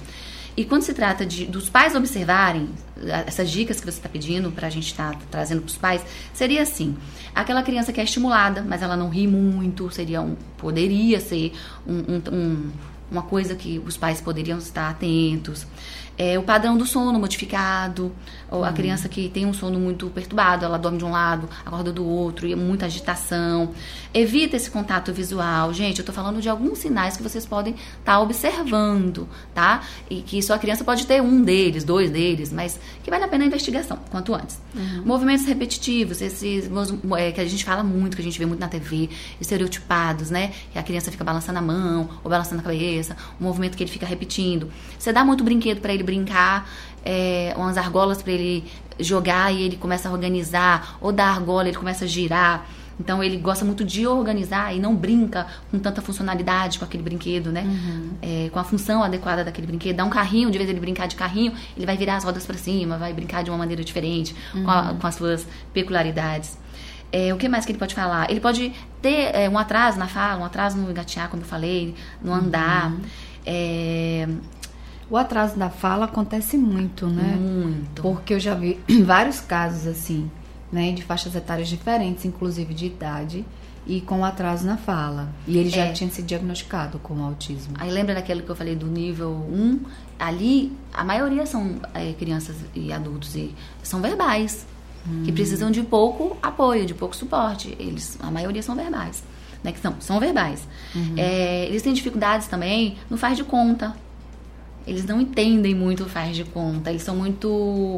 E quando se trata de, dos pais observarem, essas dicas que você está pedindo para a gente estar tá trazendo para os pais, seria assim, aquela criança que é estimulada, mas ela não ri muito, seria um, poderia ser um, um, um, uma coisa que os pais poderiam estar atentos. É, o padrão do sono modificado, ou a uhum. criança que tem um sono muito perturbado, ela dorme de um lado, acorda do outro, e é muita agitação. Evita esse contato visual. Gente, eu tô falando de alguns sinais que vocês podem estar tá observando, tá? E que sua criança pode ter um deles, dois deles, mas que vale a pena a investigação, quanto antes. Uhum. Movimentos repetitivos, esses é, que a gente fala muito, que a gente vê muito na T V, estereotipados, né? Que a criança fica balançando a mão, ou balançando a cabeça, um movimento que ele fica repetindo. Você dá muito brinquedo para ele brincar, é, umas argolas para ele jogar e ele começa a organizar, ou da argola ele começa a girar. Então ele gosta muito de organizar e não brinca com tanta funcionalidade com aquele brinquedo, né? Uhum. É, com a função adequada daquele brinquedo. Dá um carrinho, de vez ele brincar de carrinho, ele vai virar as rodas para cima, vai brincar de uma maneira diferente, uhum. com, a, com as suas peculiaridades. É, o que mais que ele pode falar? Ele pode ter é, um atraso na fala, um atraso no engatear, como eu falei, no andar. Uhum. É... O atraso da fala acontece muito, né? Muito. Porque eu já vi vários casos assim, né? De faixas etárias diferentes, inclusive de idade, e com atraso na fala. E ele já é. tinha sido diagnosticado com autismo. Aí lembra daquele que eu falei do nível um? Ali, a maioria são é, crianças e adultos e são verbais, hum. que precisam de pouco apoio, de pouco suporte. Eles, a maioria são verbais, né? Que são, são verbais. Uhum. É, eles têm dificuldades também no faz de conta. Eles não entendem muito o faz de conta. Eles são muito...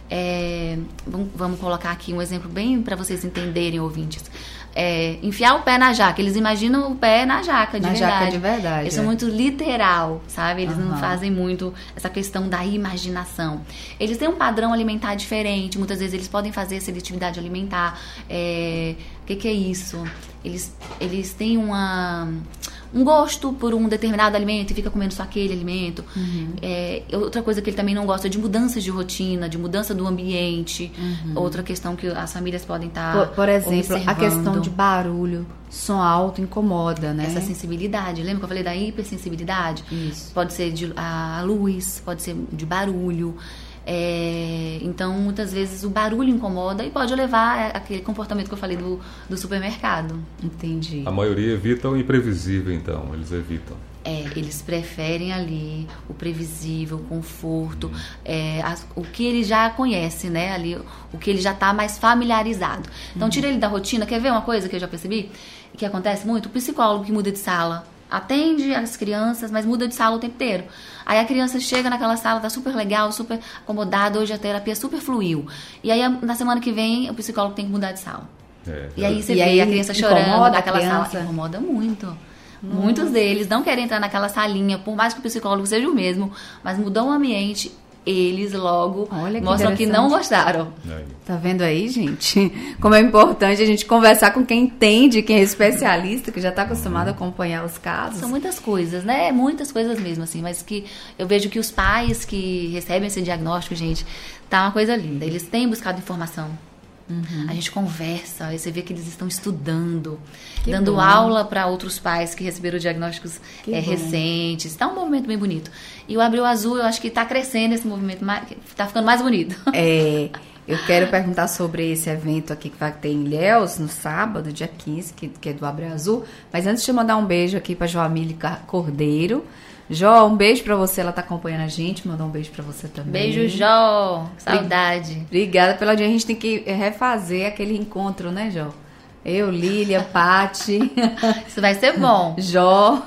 É, vamos, vamos colocar aqui um exemplo bem para vocês entenderem, ouvintes. É, enfiar o pé na jaca. Eles imaginam o pé na jaca, de na verdade. jaca de verdade. Eles é. são muito literal, sabe? Eles uhum. não fazem muito essa questão da imaginação. Eles têm um padrão alimentar diferente. Muitas vezes eles podem fazer seletividade alimentar. É, o que, que é isso? Eles, eles têm uma... um gosto por um determinado alimento e fica comendo só aquele alimento. Uhum. É, outra coisa que ele também não gosta é de mudanças de rotina, de mudança do ambiente. Uhum. Outra questão que as famílias podem estar Por, por exemplo, observando. A questão de barulho, som alto incomoda, né? Essa sensibilidade. Lembra que eu falei da hipersensibilidade? Isso. Pode ser de a luz, pode ser de barulho. É, então, muitas vezes o barulho incomoda e pode levar aquele comportamento que eu falei do, do supermercado. Entendi. A maioria evita o imprevisível, então. Eles evitam. É, eles preferem ali o previsível, o conforto, hum. é, as, o que ele já conhece, né? Ali, o que ele já está mais familiarizado. Então, hum. tira ele da rotina. Quer ver uma coisa que eu já percebi? Que acontece muito? O psicólogo que muda de sala. Atende as crianças, mas muda de sala o tempo inteiro. Aí a criança chega naquela sala, tá super legal, super acomodada, hoje a terapia super fluiu. E aí na semana que vem o psicólogo tem que mudar de sala. É, e aí você e vê aí a criança chorando naquela sala. Incomoda muito. Nossa. Muitos deles não querem entrar naquela salinha, por mais que o psicólogo seja o mesmo, mas mudou o ambiente. Eles logo que mostram que não gostaram. Tá vendo aí, gente? Como é importante a gente conversar com quem entende, quem é especialista, que já está acostumado a acompanhar os casos. São muitas coisas, né? Muitas coisas mesmo, assim. Mas que eu vejo que os pais que recebem esse diagnóstico, gente, tá uma coisa linda. Eles têm buscado informação. Uhum. A gente conversa, aí você vê que eles estão estudando, que dando bom. aula para outros pais que receberam diagnósticos é, recentes. Está um movimento bem bonito. E o Abril Azul, eu acho que está crescendo esse movimento, está ficando mais bonito. É, eu quero perguntar sobre esse evento aqui que vai ter em Ilhéus, no sábado, dia quinze, que, que é do Abril Azul. Mas antes de eu mandar um beijo aqui para Joamile Cordeiro. Jó, um beijo pra você, ela tá acompanhando a gente, mandou um beijo pra você também. Beijo, Jó, saudade. Obrigada pela dia, a gente tem que refazer aquele encontro, né, Jó? Eu, Lília, Pati. Isso vai ser bom. Jó,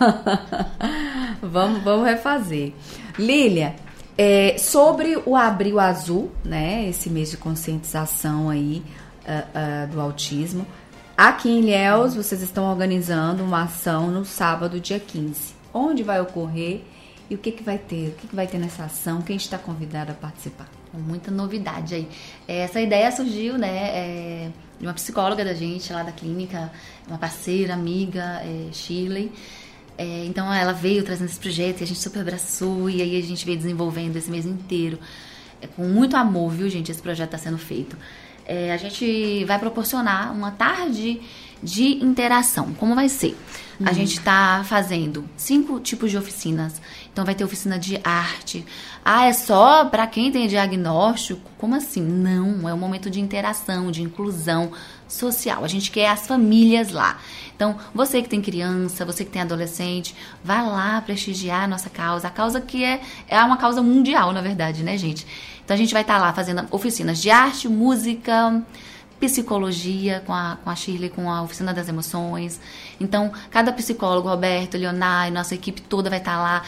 vamos, vamos refazer. Lília, é, sobre o Abril Azul, né, esse mês de conscientização aí uh, uh, do autismo, aqui em Ilhéus, vocês estão organizando uma ação no sábado, dia quinze. Onde vai ocorrer e o que, que vai ter? O que, que vai ter nessa ação? Quem está convidado a participar? Muita novidade aí. Essa ideia surgiu, né, é, de uma psicóloga da gente lá da clínica, uma parceira, amiga, é, Shirley. É, então ela veio trazendo esse projeto e a gente super abraçou e aí a gente veio desenvolvendo esse mês inteiro. É, com muito amor, viu, gente, esse projeto está sendo feito. É, a gente vai proporcionar uma tarde de interação. Como vai ser? Uhum. A gente está fazendo cinco tipos de oficinas. Então, vai ter oficina de arte. Ah, é só para quem tem diagnóstico? Como assim? Não, é um momento de interação, de inclusão social. A gente quer as famílias lá. Então, você que tem criança, você que tem adolescente, vai lá prestigiar a nossa causa. A causa que é, é uma causa mundial, na verdade, né, gente? Então, a gente vai estar tá lá fazendo oficinas de arte, música, psicologia com a, com a Shirley, com a Oficina das Emoções. Então, cada psicólogo, Roberto, Leonai, nossa equipe toda vai estar tá lá.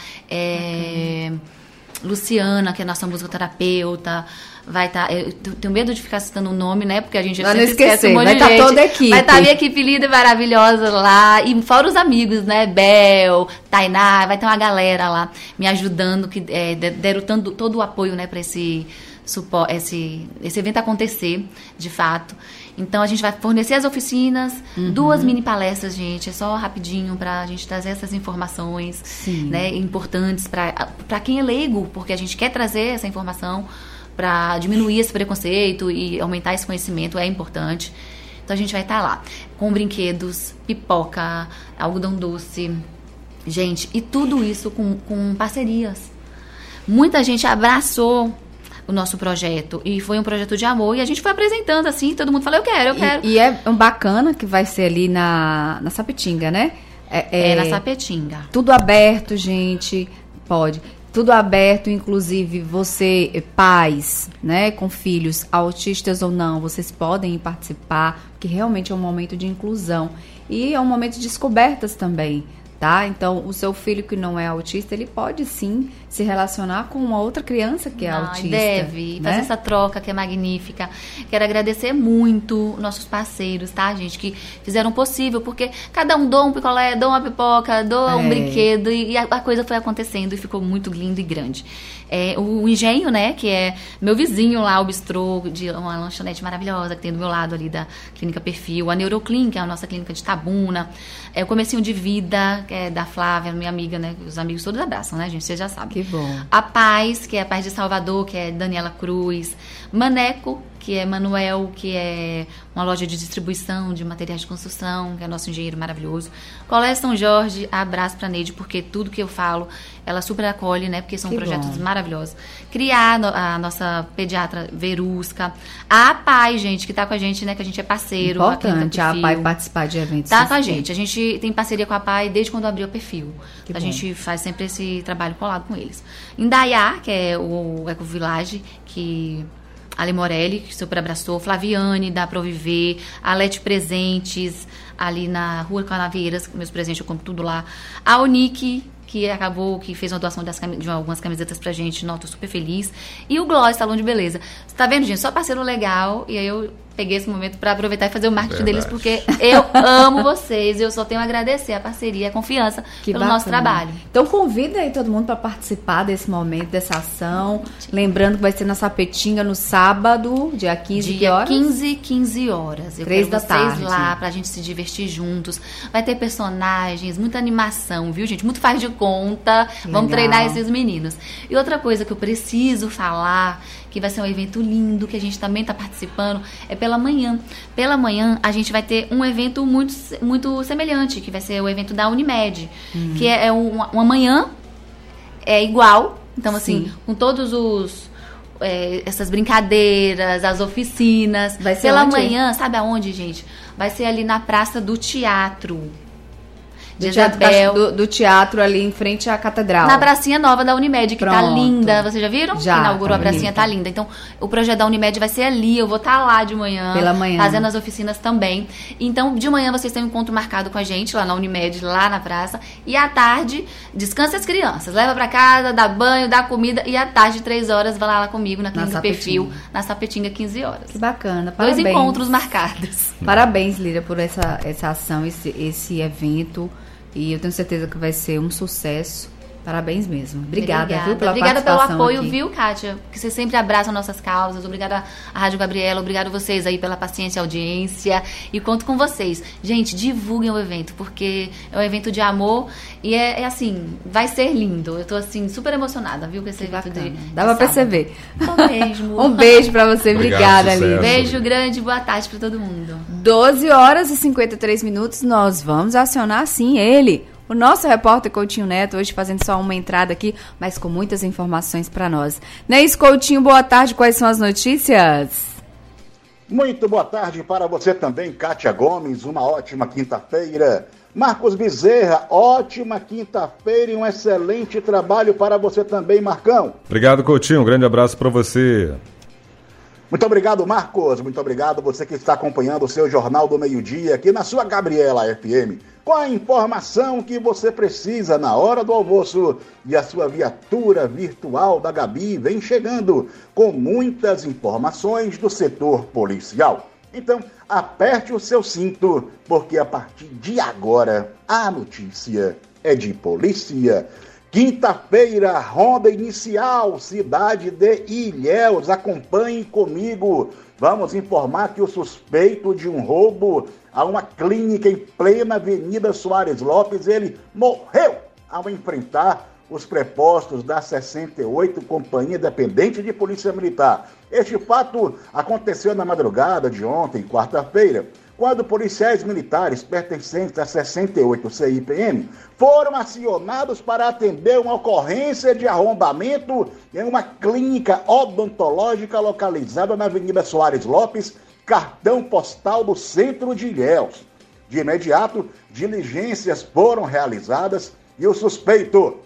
É, Luciana, que é nossa musicoterapeuta, vai estar... Tá, eu tenho medo de ficar citando o nome, né? Porque a gente não sempre esquecer, esquece um monte vai de tá gente. Toda a equipe. Vai estar tá a minha equipe linda e maravilhosa lá. E fora os amigos, né? Bel, Tainá, vai ter uma galera lá me ajudando, que é, deram tanto, todo o apoio, né, para esse... Supor, esse, esse evento acontecer, de fato. Então, a gente vai fornecer as oficinas, uhum. duas mini palestras, gente, é só rapidinho pra gente trazer essas informações, Sim. né, importantes para quem é leigo, porque a gente quer trazer essa informação para diminuir esse preconceito e aumentar esse conhecimento, é importante. Então, a gente vai estar lá com brinquedos, pipoca, algodão doce, gente, e tudo isso com, com parcerias. Muita gente abraçou o nosso projeto, e foi um projeto de amor, e a gente foi apresentando assim, todo mundo falou, eu quero, eu quero. E, e é um bacana que vai ser ali na, na Sapetinga, né? É, é na Sapetinga. Tudo aberto, gente, pode. Tudo aberto, inclusive você, pais, né, com filhos, autistas ou não, vocês podem participar, porque realmente é um momento de inclusão. E é um momento de descobertas também. Tá? Então, o seu filho que não é autista, ele pode sim se relacionar com uma outra criança que é ah, autista. Deve, né? fazer essa troca que é magnífica. Quero agradecer muito nossos parceiros, tá, gente, que fizeram o possível, porque cada um doa um picolé, doa uma pipoca, doa é. um brinquedo, e a, a coisa foi acontecendo e ficou muito lindo e grande. É, o Engenho, né, que é meu vizinho lá, o bistrô, de uma lanchonete maravilhosa que tem do meu lado ali da Clínica Perfil, a Neuroclin, que é a nossa clínica de Tabuna, é, o Comecinho de Vida, que é da Flávia, minha amiga, né, os amigos todos abraçam, né, gente, vocês já sabem. Que bom. A Paz, que é a Paz de Salvador, que é Daniela Cruz, Maneco, que é Manuel, que é uma loja de distribuição de materiais de construção, que é nosso engenheiro maravilhoso. Colégio São Jorge, abraço pra Neide, porque tudo que eu falo, ela super acolhe, né? Porque são que projetos bom. maravilhosos. Criar a nossa pediatra Verusca. A APAI, gente, que tá com a gente, né? Que a gente é parceiro. Importante a APAI participar de eventos. Tá com a gente. A gente tem parceria com a APAI desde quando abriu o perfil. Que a bom. gente faz sempre esse trabalho colado com eles. Indaiá, que é o Eco Village, que... Ale Morelli, que super abraçou, Flaviane, da Proviver, Alete Presentes, ali na Rua Canaveiras, meus presentes eu compro tudo lá. A Unique, que acabou, que fez uma doação das cam- de algumas camisetas pra gente, não, tô super feliz. E o Gloss, Salão de Beleza. Você tá vendo, gente? Só parceiro legal, e aí eu peguei esse momento para aproveitar e fazer o marketing Verdade. deles, porque eu amo vocês, eu só tenho a agradecer a parceria, a confiança que pelo bacana. nosso trabalho. Então convida aí todo mundo para participar desse momento, dessa ação. Lembrando que vai ser na Sapetinga no sábado, dia quinze, dia que horas? quinze, quinze horas. Eu Três quero da vocês tarde. lá pra gente se divertir juntos. Vai ter personagens, muita animação, viu, gente? Muito faz de conta. Que Vamos legal. treinar esses meninos. E outra coisa que eu preciso falar, que vai ser um evento lindo, que a gente também está participando, é pela manhã. Pela manhã, a gente vai ter um evento muito, muito semelhante, que vai ser o evento da Unimed, uhum. que é, é uma, uma manhã é igual, então assim, Sim. com todos os... É, essas brincadeiras, as oficinas. Vai ser pela onde? manhã, sabe aonde, gente? Vai ser ali na Praça do Teatro. Do teatro, do, do teatro ali em frente à catedral. Na pracinha nova da Unimed, que Pronto. tá linda. Vocês já viram? Já. Que inaugurou tá a pracinha, bonita. tá linda. Então, o projeto da Unimed vai ser ali. Eu vou estar tá lá de manhã. Pela manhã. Fazendo as oficinas também. Então, de manhã vocês têm um encontro marcado com a gente lá na Unimed, lá na praça. E à tarde, descansa as crianças. Leva pra casa, dá banho, dá comida. E à tarde, três horas, vai lá comigo na Clínica Perfil, na Sapetinga, quinze horas. Que bacana. Parabéns. Dois encontros marcados. Parabéns, Líria, por essa, essa ação, esse, esse evento. E eu tenho certeza que vai ser um sucesso. Parabéns mesmo. Obrigada, Obrigada. viu, pela Obrigada pelo participação apoio, aqui. viu, Kátia? Que você sempre abraça nossas causas. Obrigada à Rádio Gabriela, obrigado vocês aí pela paciência e audiência. E conto com vocês. Gente, divulguem o evento, porque é um evento de amor e é, é assim, vai ser lindo. Eu tô assim, super emocionada, viu, com esse evento de, de Dá pra perceber. Um beijo. Um beijo pra você. Obrigada, Lívia. Beijo grande, boa tarde pra todo mundo. doze horas e cinquenta e três minutos, nós vamos acionar, sim, ele, o nosso repórter Coutinho Neto, hoje fazendo só uma entrada aqui, mas com muitas informações para nós. Não é isso, Coutinho? Boa tarde, quais são as notícias? Muito boa tarde para você também, Kátia Gomes, uma ótima quinta-feira. Marcos Bezerra, ótima quinta-feira e um excelente trabalho para você também, Marcão. Obrigado, Coutinho, um grande abraço para você. Muito obrigado, Marcos. Muito obrigado você que está acompanhando o seu Jornal do Meio-Dia aqui na sua Gabriela F M. Com a informação que você precisa na hora do almoço e a sua viatura virtual da Gabi vem chegando com muitas informações do setor policial. Então, aperte o seu cinto, porque a partir de agora a notícia é de polícia. Quinta-feira, ronda inicial, cidade de Ilhéus. Acompanhe comigo. Vamos informar que o suspeito de um roubo a uma clínica em plena Avenida Soares Lopes, ele morreu ao enfrentar os prepostos da sessenta e oito Companhia Independente de Polícia Militar. Este fato aconteceu na madrugada de ontem, quarta-feira, quando policiais militares pertencentes à sessenta e oito C I P M foram acionados para atender uma ocorrência de arrombamento em uma clínica odontológica localizada na Avenida Soares Lopes, cartão postal do centro de Ilhéus. De imediato, diligências foram realizadas e o suspeito,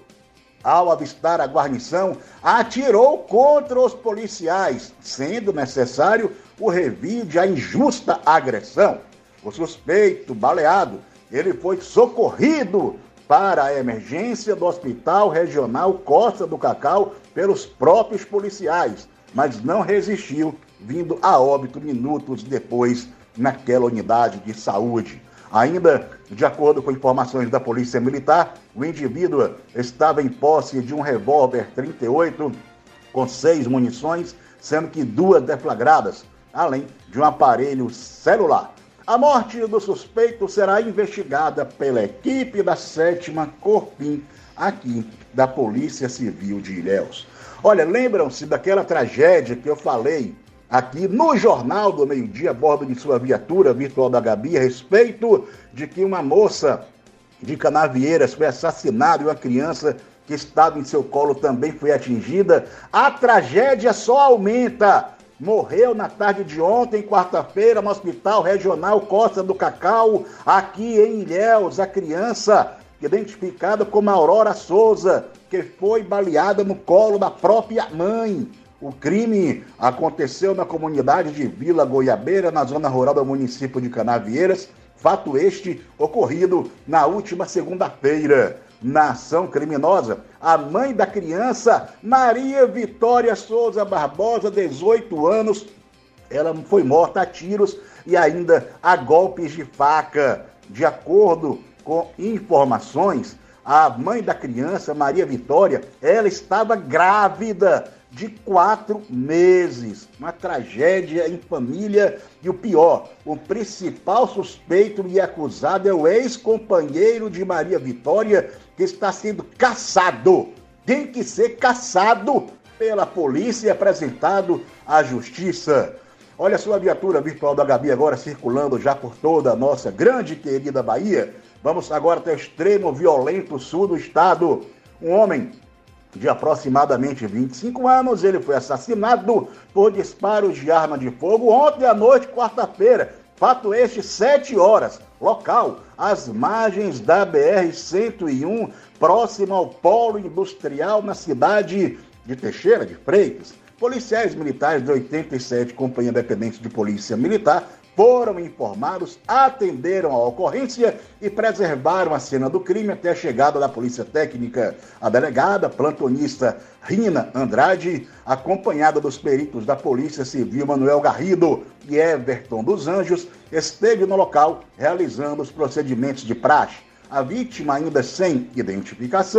ao avistar a guarnição, atirou contra os policiais, sendo necessário o revide à injusta agressão. O suspeito, baleado, ele foi socorrido para a emergência do Hospital Regional Costa do Cacau pelos próprios policiais, mas não resistiu, vindo a óbito minutos depois naquela unidade de saúde. Ainda, de acordo com informações da Polícia Militar, o indivíduo estava em posse de um revólver trinta e oito com seis munições, sendo que duas deflagradas, além de um aparelho celular. A morte do suspeito será investigada pela equipe da sétima Corpim, aqui da Polícia Civil de Ilhéus. Olha, lembram-se daquela tragédia que eu falei aqui no Jornal do Meio-Dia, a bordo de sua viatura virtual da Gabi, a respeito de que uma moça de Canavieiras foi assassinada e uma criança que estava em seu colo também foi atingida? A tragédia só aumenta. Morreu na tarde de ontem, quarta-feira, no Hospital Regional Costa do Cacau, aqui em Ilhéus, a criança identificada como Aurora Souza, que foi baleada no colo da própria mãe. O crime aconteceu na comunidade de Vila Goiabeira, na zona rural do município de Canavieiras, fato este ocorrido na última segunda-feira. Na ação criminosa, a mãe da criança, Maria Vitória Souza Barbosa, dezoito anos, ela foi morta a tiros e ainda a golpes de faca. De acordo com informações, a mãe da criança, Maria Vitória, ela estava grávida de quatro meses. Uma tragédia em família e o pior, o principal suspeito e acusado é o ex-companheiro de Maria Vitória, que está sendo caçado. Tem que ser caçado pela polícia e apresentado à justiça. Olha a sua viatura virtual da Gabi agora circulando já por toda a nossa grande e querida Bahia. Vamos agora até o extremo violento sul do estado. Um homem de aproximadamente vinte e cinco anos, ele foi assassinado por disparos de arma de fogo ontem à noite, quarta-feira. Fato este, sete horas. Local, às margens da B R cento e um, próximo ao polo industrial na cidade de Teixeira de Freitas. Policiais militares da oitenta e sete Companhia Independente de Polícia Militar foram informados, atenderam a ocorrência e preservaram a cena do crime até a chegada da Polícia Técnica. A delegada plantonista Rina Andrade, acompanhada dos peritos da Polícia Civil Manuel Garrido e Everton dos Anjos, esteve no local realizando os procedimentos de praxe. A vítima, ainda sem identificação,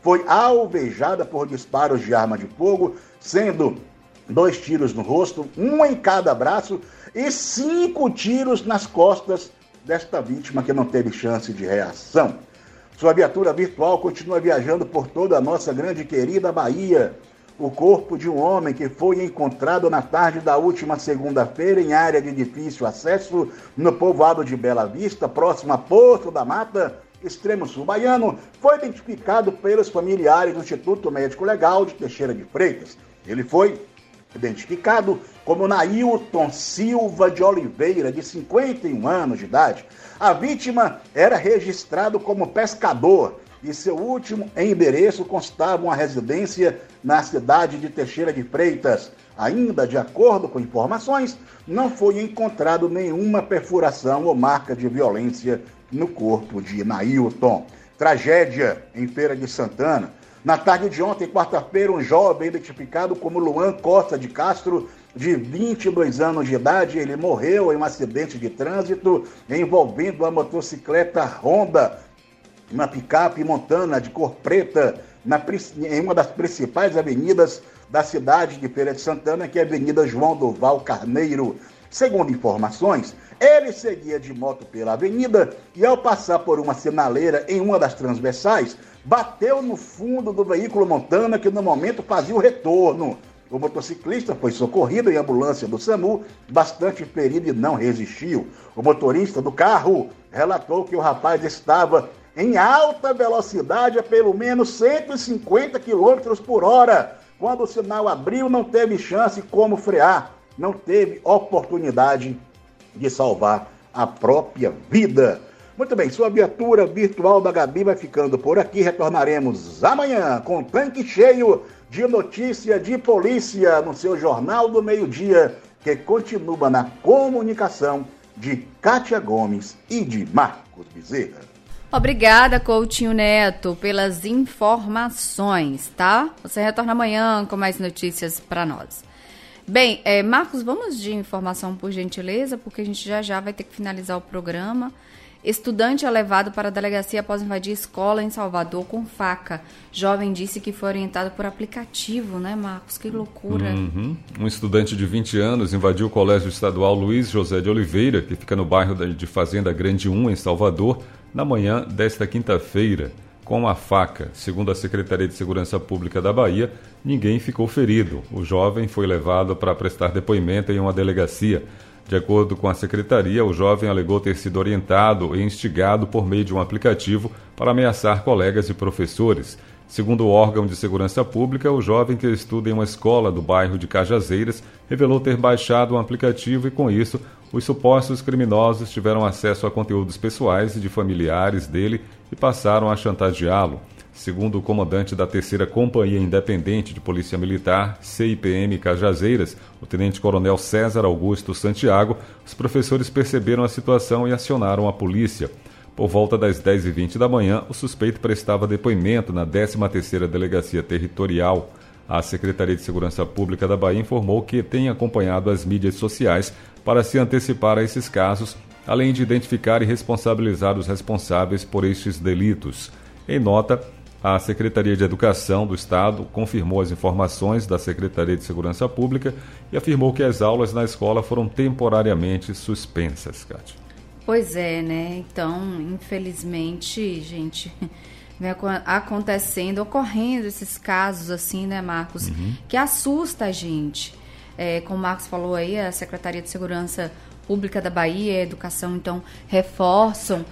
foi alvejada por disparos de arma de fogo, sendo dois tiros no rosto, um em cada braço e cinco tiros nas costas desta vítima que não teve chance de reação. Sua viatura virtual continua viajando por toda a nossa grande e querida Bahia. O corpo de um homem que foi encontrado na tarde da última segunda-feira em área de difícil acesso no povoado de Bela Vista, próximo a Porto da Mata, extremo sul baiano, foi identificado pelos familiares do Instituto Médico Legal de Teixeira de Freitas. Ele foi identificado como Nailton Silva de Oliveira, de cinquenta e um anos de idade. A vítima era registrado como pescador e seu último endereço constava uma residência na cidade de Teixeira de Freitas. Ainda de acordo com informações, não foi encontrado nenhuma perfuração ou marca de violência no corpo de Nailton. Tragédia em Feira de Santana. Na tarde de ontem, quarta-feira, um jovem identificado como Luan Costa de Castro, de vinte e dois anos de idade, ele morreu em um acidente de trânsito envolvendo a motocicleta Honda, uma picape montana de cor preta, na, em uma das principais avenidas da cidade de Feira de Santana, que é a Avenida João Duval Carneiro. Segundo informações, ele seguia de moto pela avenida e, ao passar por uma sinaleira em uma das transversais, bateu no fundo do veículo montana que no momento fazia o retorno. O motociclista foi socorrido em ambulância do SAMU, bastante ferido e não resistiu. O motorista do carro relatou que o rapaz estava em alta velocidade a pelo menos cento e cinquenta quilômetros por hora. Quando o sinal abriu, não teve chance como frear, não teve oportunidade de salvar a própria vida. Muito bem, sua viatura virtual da Gabi vai ficando por aqui. Retornaremos amanhã com um tanque cheio de notícia de polícia no seu Jornal do Meio-Dia, que continua na comunicação de Kátia Gomes e de Marcos Bezerra. Obrigada, Coutinho Neto, pelas informações, tá? Você retorna amanhã com mais notícias para nós. Bem, é, Marcos, vamos de informação, por gentileza, porque a gente já já vai ter que finalizar o programa. Estudante é levado para a delegacia após invadir escola em Salvador com faca. Jovem disse que foi orientado por aplicativo, né, Marcos? Que loucura. Uhum. Um estudante de vinte anos invadiu o Colégio Estadual Luiz José de Oliveira, que fica no bairro de Fazenda Grande um, em Salvador, na manhã desta quinta-feira, com uma faca. Segundo a Secretaria de Segurança Pública da Bahia, ninguém ficou ferido. O jovem foi levado para prestar depoimento em uma delegacia. De acordo com a secretaria, o jovem alegou ter sido orientado e instigado por meio de um aplicativo para ameaçar colegas e professores. Segundo o órgão de segurança pública, o jovem, que estuda em uma escola do bairro de Cajazeiras, revelou ter baixado um aplicativo e, com isso, os supostos criminosos tiveram acesso a conteúdos pessoais e de familiares dele e passaram a chantageá-lo. Segundo o comandante da terceira Companhia Independente de Polícia Militar, C I P M Cajazeiras, o tenente-coronel César Augusto Santiago, os professores perceberam a situação e acionaram a polícia. Por volta das dez e vinte da manhã, o suspeito prestava depoimento na décima terceira Delegacia Territorial. A Secretaria de Segurança Pública da Bahia informou que tem acompanhado as mídias sociais para se antecipar a esses casos, além de identificar e responsabilizar os responsáveis por estes delitos. Em nota, a Secretaria de Educação do Estado confirmou as informações da Secretaria de Segurança Pública e afirmou que as aulas na escola foram temporariamente suspensas, Kátia. Pois é, né? Então, infelizmente, gente, vem acontecendo, ocorrendo esses casos assim, né, Marcos, uhum. que assusta a gente. É, como o Marcos falou aí, a Secretaria de Segurança Pública da Bahia, a Educação, então, reforçam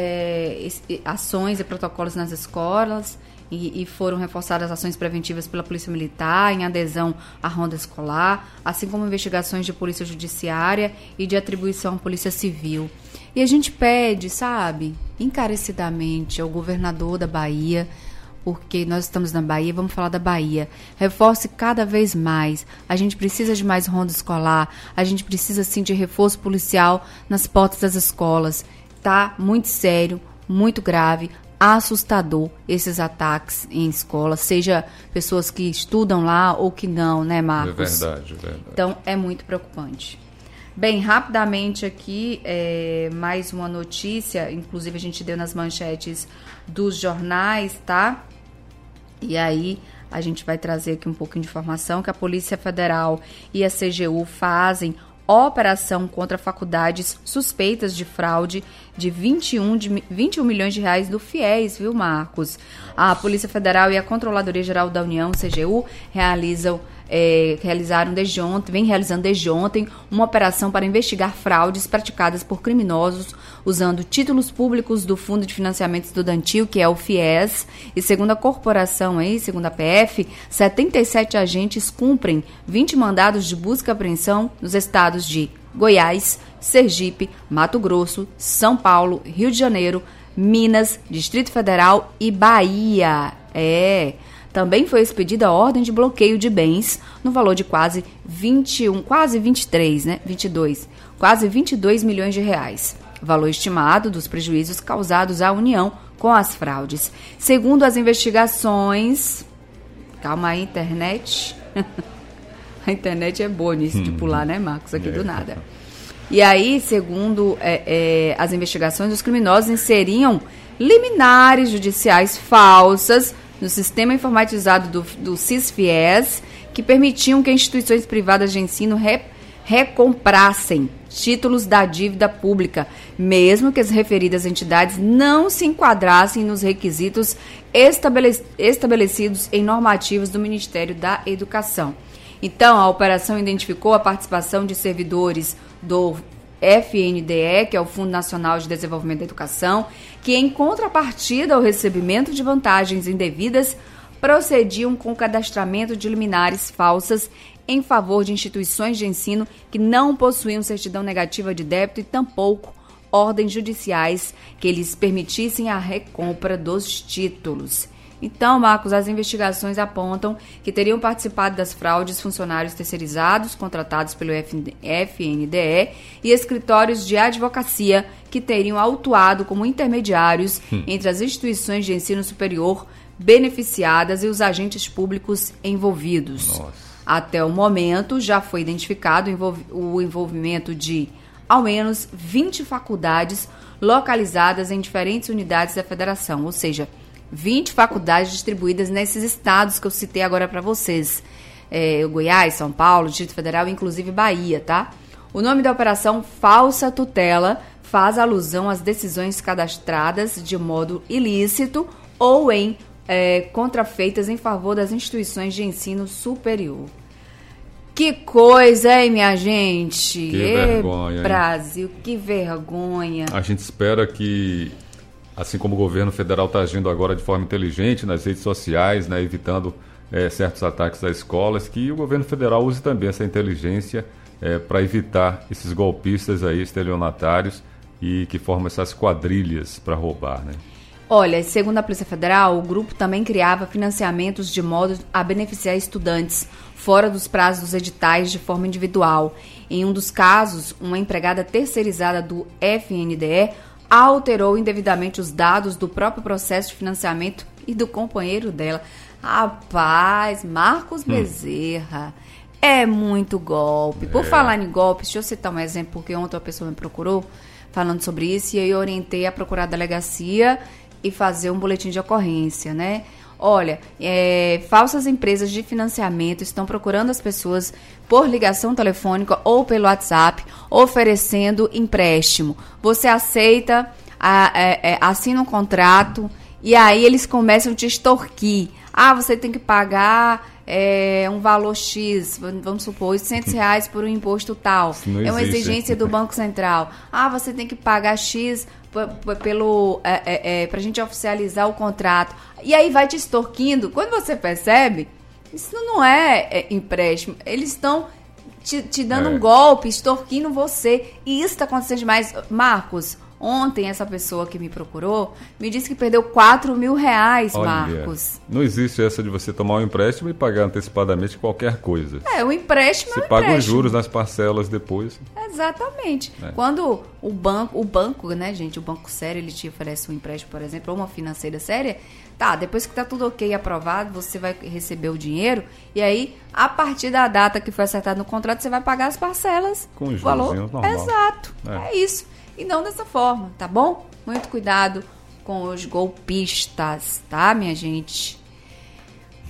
é, ações e protocolos nas escolas e, e foram reforçadas ações preventivas pela Polícia Militar em adesão à ronda escolar, assim como investigações de Polícia Judiciária e de atribuição à Polícia Civil. E a gente pede, sabe, encarecidamente ao governador da Bahia, porque nós estamos na Bahia, vamos falar da Bahia, reforce cada vez mais. A gente precisa de mais ronda escolar, a gente precisa sim de reforço policial nas portas das escolas. Tá muito sério, muito grave, assustador esses ataques em escola, seja pessoas que estudam lá ou que não, né, Marcos? É verdade, é verdade. Então é muito preocupante. Bem, rapidamente aqui, é, mais uma notícia, inclusive a gente deu nas manchetes dos jornais, tá? E aí a gente vai trazer aqui um pouquinho de informação que a Polícia Federal e a C G U fazem operação contra faculdades suspeitas de fraude de vinte e um, de vinte e um milhões de reais do FIES, viu, Marcos? A Polícia Federal e a Controladoria Geral da União, C G U, realizam, é, realizaram desde ontem, vem realizando desde ontem, uma operação para investigar fraudes praticadas por criminosos usando títulos públicos do Fundo de Financiamento Estudantil, que é o FIES, e segundo a corporação, aí, segundo a P F, setenta e sete agentes cumprem vinte mandados de busca e apreensão nos estados de Goiás, Sergipe, Mato Grosso, São Paulo, Rio de Janeiro, Minas, Distrito Federal e Bahia. É, também foi expedida a ordem de bloqueio de bens no valor de quase vinte e um, quase vinte e três, né? vinte e dois, quase vinte e dois milhões de reais. Valor estimado dos prejuízos causados à União com as fraudes. Segundo as investigações... Calma aí, internet. A internet é boa nisso de pular, né, Marcos? Aqui do nada. E aí, segundo é, é, as investigações, os criminosos inseriam liminares judiciais falsas no sistema informatizado do, do CIS-FIES, que permitiam que instituições privadas de ensino re, recomprassem títulos da dívida pública, mesmo que as referidas entidades não se enquadrassem nos requisitos estabelec- estabelecidos em normativas do Ministério da Educação. Então, a operação identificou a participação de servidores do F N D E, que é o Fundo Nacional de Desenvolvimento da Educação, que, em contrapartida ao recebimento de vantagens indevidas, procediam com o cadastramento de liminares falsas em favor de instituições de ensino que não possuíam certidão negativa de débito e tampouco ordens judiciais que lhes permitissem a recompra dos títulos. Então, Marcos, as investigações apontam que teriam participado das fraudes funcionários terceirizados contratados pelo F N D E e escritórios de advocacia que teriam autuado como intermediários hum. entre as instituições de ensino superior beneficiadas e os agentes públicos envolvidos. Nossa. Até o momento, já foi identificado o envolvimento de, ao menos, vinte faculdades localizadas em diferentes unidades da federação, ou seja, vinte faculdades distribuídas nesses estados que eu citei agora para vocês. É, Goiás, São Paulo, Distrito Federal, inclusive Bahia, tá? O nome da operação Falsa Tutela faz alusão às decisões cadastradas de modo ilícito ou em É, contrafeitas em favor das instituições de ensino superior. Que coisa, hein, minha gente? Que e vergonha, Brasil, hein? Que vergonha. A gente espera que, assim como o governo federal está agindo agora de forma inteligente nas redes sociais, né, evitando é, certos ataques às escolas, que o governo federal use também essa inteligência é, para evitar esses golpistas aí, estelionatários, e que formam essas quadrilhas para roubar, né? Olha, segundo a Polícia Federal, o grupo também criava financiamentos de modo a beneficiar estudantes fora dos prazos dos editais de forma individual. Em um dos casos, uma empregada terceirizada do F N D E alterou indevidamente os dados do próprio processo de financiamento e do companheiro dela. Rapaz, Marcos Bezerra, hum. é muito golpe. Por é. falar em golpe, deixa eu citar um exemplo, porque ontem uma pessoa me procurou falando sobre isso e eu orientei a procurar a delegacia e fazer um boletim de ocorrência, né? Olha, é, falsas empresas de financiamento estão procurando as pessoas por ligação telefônica ou pelo WhatsApp, oferecendo empréstimo. Você aceita, a, é, é, assina um contrato e aí eles começam a te extorquir. Ah, você tem que pagar é, um valor X, vamos supor, oitocentos reais por um imposto tal. É uma exigência do Banco Central. Ah, você tem que pagar X pelo é, é, é, pra gente oficializar o contrato. E aí vai te extorquindo. Quando você percebe, isso não é, é empréstimo. Eles estão te, te dando é. um golpe, extorquindo você. E isso está acontecendo demais. Marcos, ontem essa pessoa que me procurou me disse que perdeu quatro mil reais, Olha, Marcos. Não existe essa de você tomar um empréstimo e pagar antecipadamente qualquer coisa. É, o empréstimo você é um paga empréstimo. os juros nas parcelas depois. Exatamente. É. Quando o banco, o banco, né, gente, o banco sério, ele te oferece um empréstimo, por exemplo, ou uma financeira séria, tá, depois que tá tudo ok e aprovado, você vai receber o dinheiro e aí, a partir da data que foi acertado no contrato, você vai pagar as parcelas. Com os valor normal. Exato. É. é isso. E não dessa forma, tá bom? Muito cuidado com os golpistas, tá, minha gente?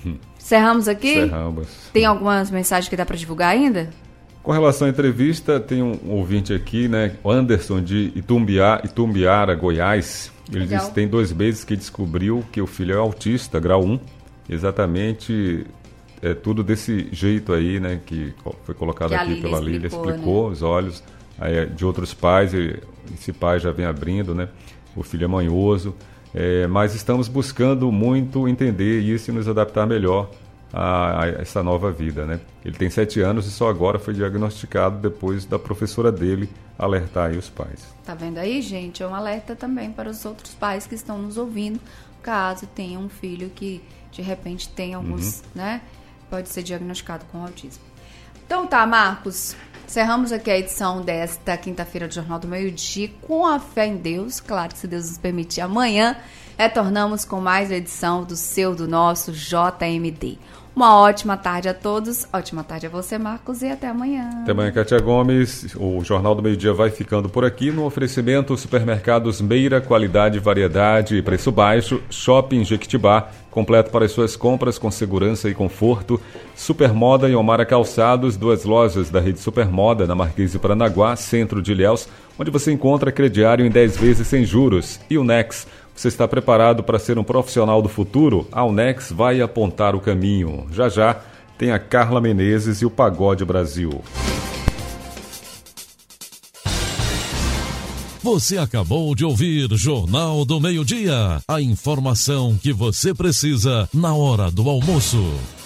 Cerramos aqui? Cerramos. Tem algumas mensagens que dá para divulgar ainda? Com relação à entrevista, tem um ouvinte aqui, né? O Anderson de Itumbiá, Itumbiara, Goiás. Ele Legal. disse que tem dois meses que descobriu que o filho é autista, grau um. Exatamente é, tudo desse jeito aí, né? Que foi colocado Que a aqui Lília pela Lília, explicou, explicou né? os olhos aí, de outros pais. E esse pai já vem abrindo, né? O filho é manhoso. É, mas estamos buscando muito entender isso e nos adaptar melhor a, a essa nova vida, né? Ele tem sete anos e só agora foi diagnosticado depois da professora dele alertar aí os pais. Tá vendo aí, gente? É um alerta também para os outros pais que estão nos ouvindo, caso tenha um filho que de repente tem alguns, uhum. né? Pode ser diagnosticado com autismo. Então tá, Marcos. Encerramos aqui a edição desta quinta-feira do Jornal do Meio-Dia com a fé em Deus. Claro que se Deus nos permitir, amanhã retornamos com mais uma edição do seu, do nosso J M D. Uma ótima tarde a todos, ótima tarde a você, Marcos, e até amanhã. Até amanhã, Kátia Gomes. O Jornal do Meio-Dia vai ficando por aqui no oferecimento Supermercados Meira, qualidade, variedade e preço baixo. Shopping Jequitibá, completo para as suas compras com segurança e conforto. Supermoda e Omara Calçados, duas lojas da rede Supermoda na Marquês de Paranaguá, centro de Ilhéus, onde você encontra crediário em dez vezes sem juros. E o Nex. Você está preparado para ser um profissional do futuro? A Unex vai apontar o caminho. Já já tem a Carla Menezes e o Pagode Brasil. Você acabou de ouvir Jornal do Meio-Dia. A informação que você precisa na hora do almoço.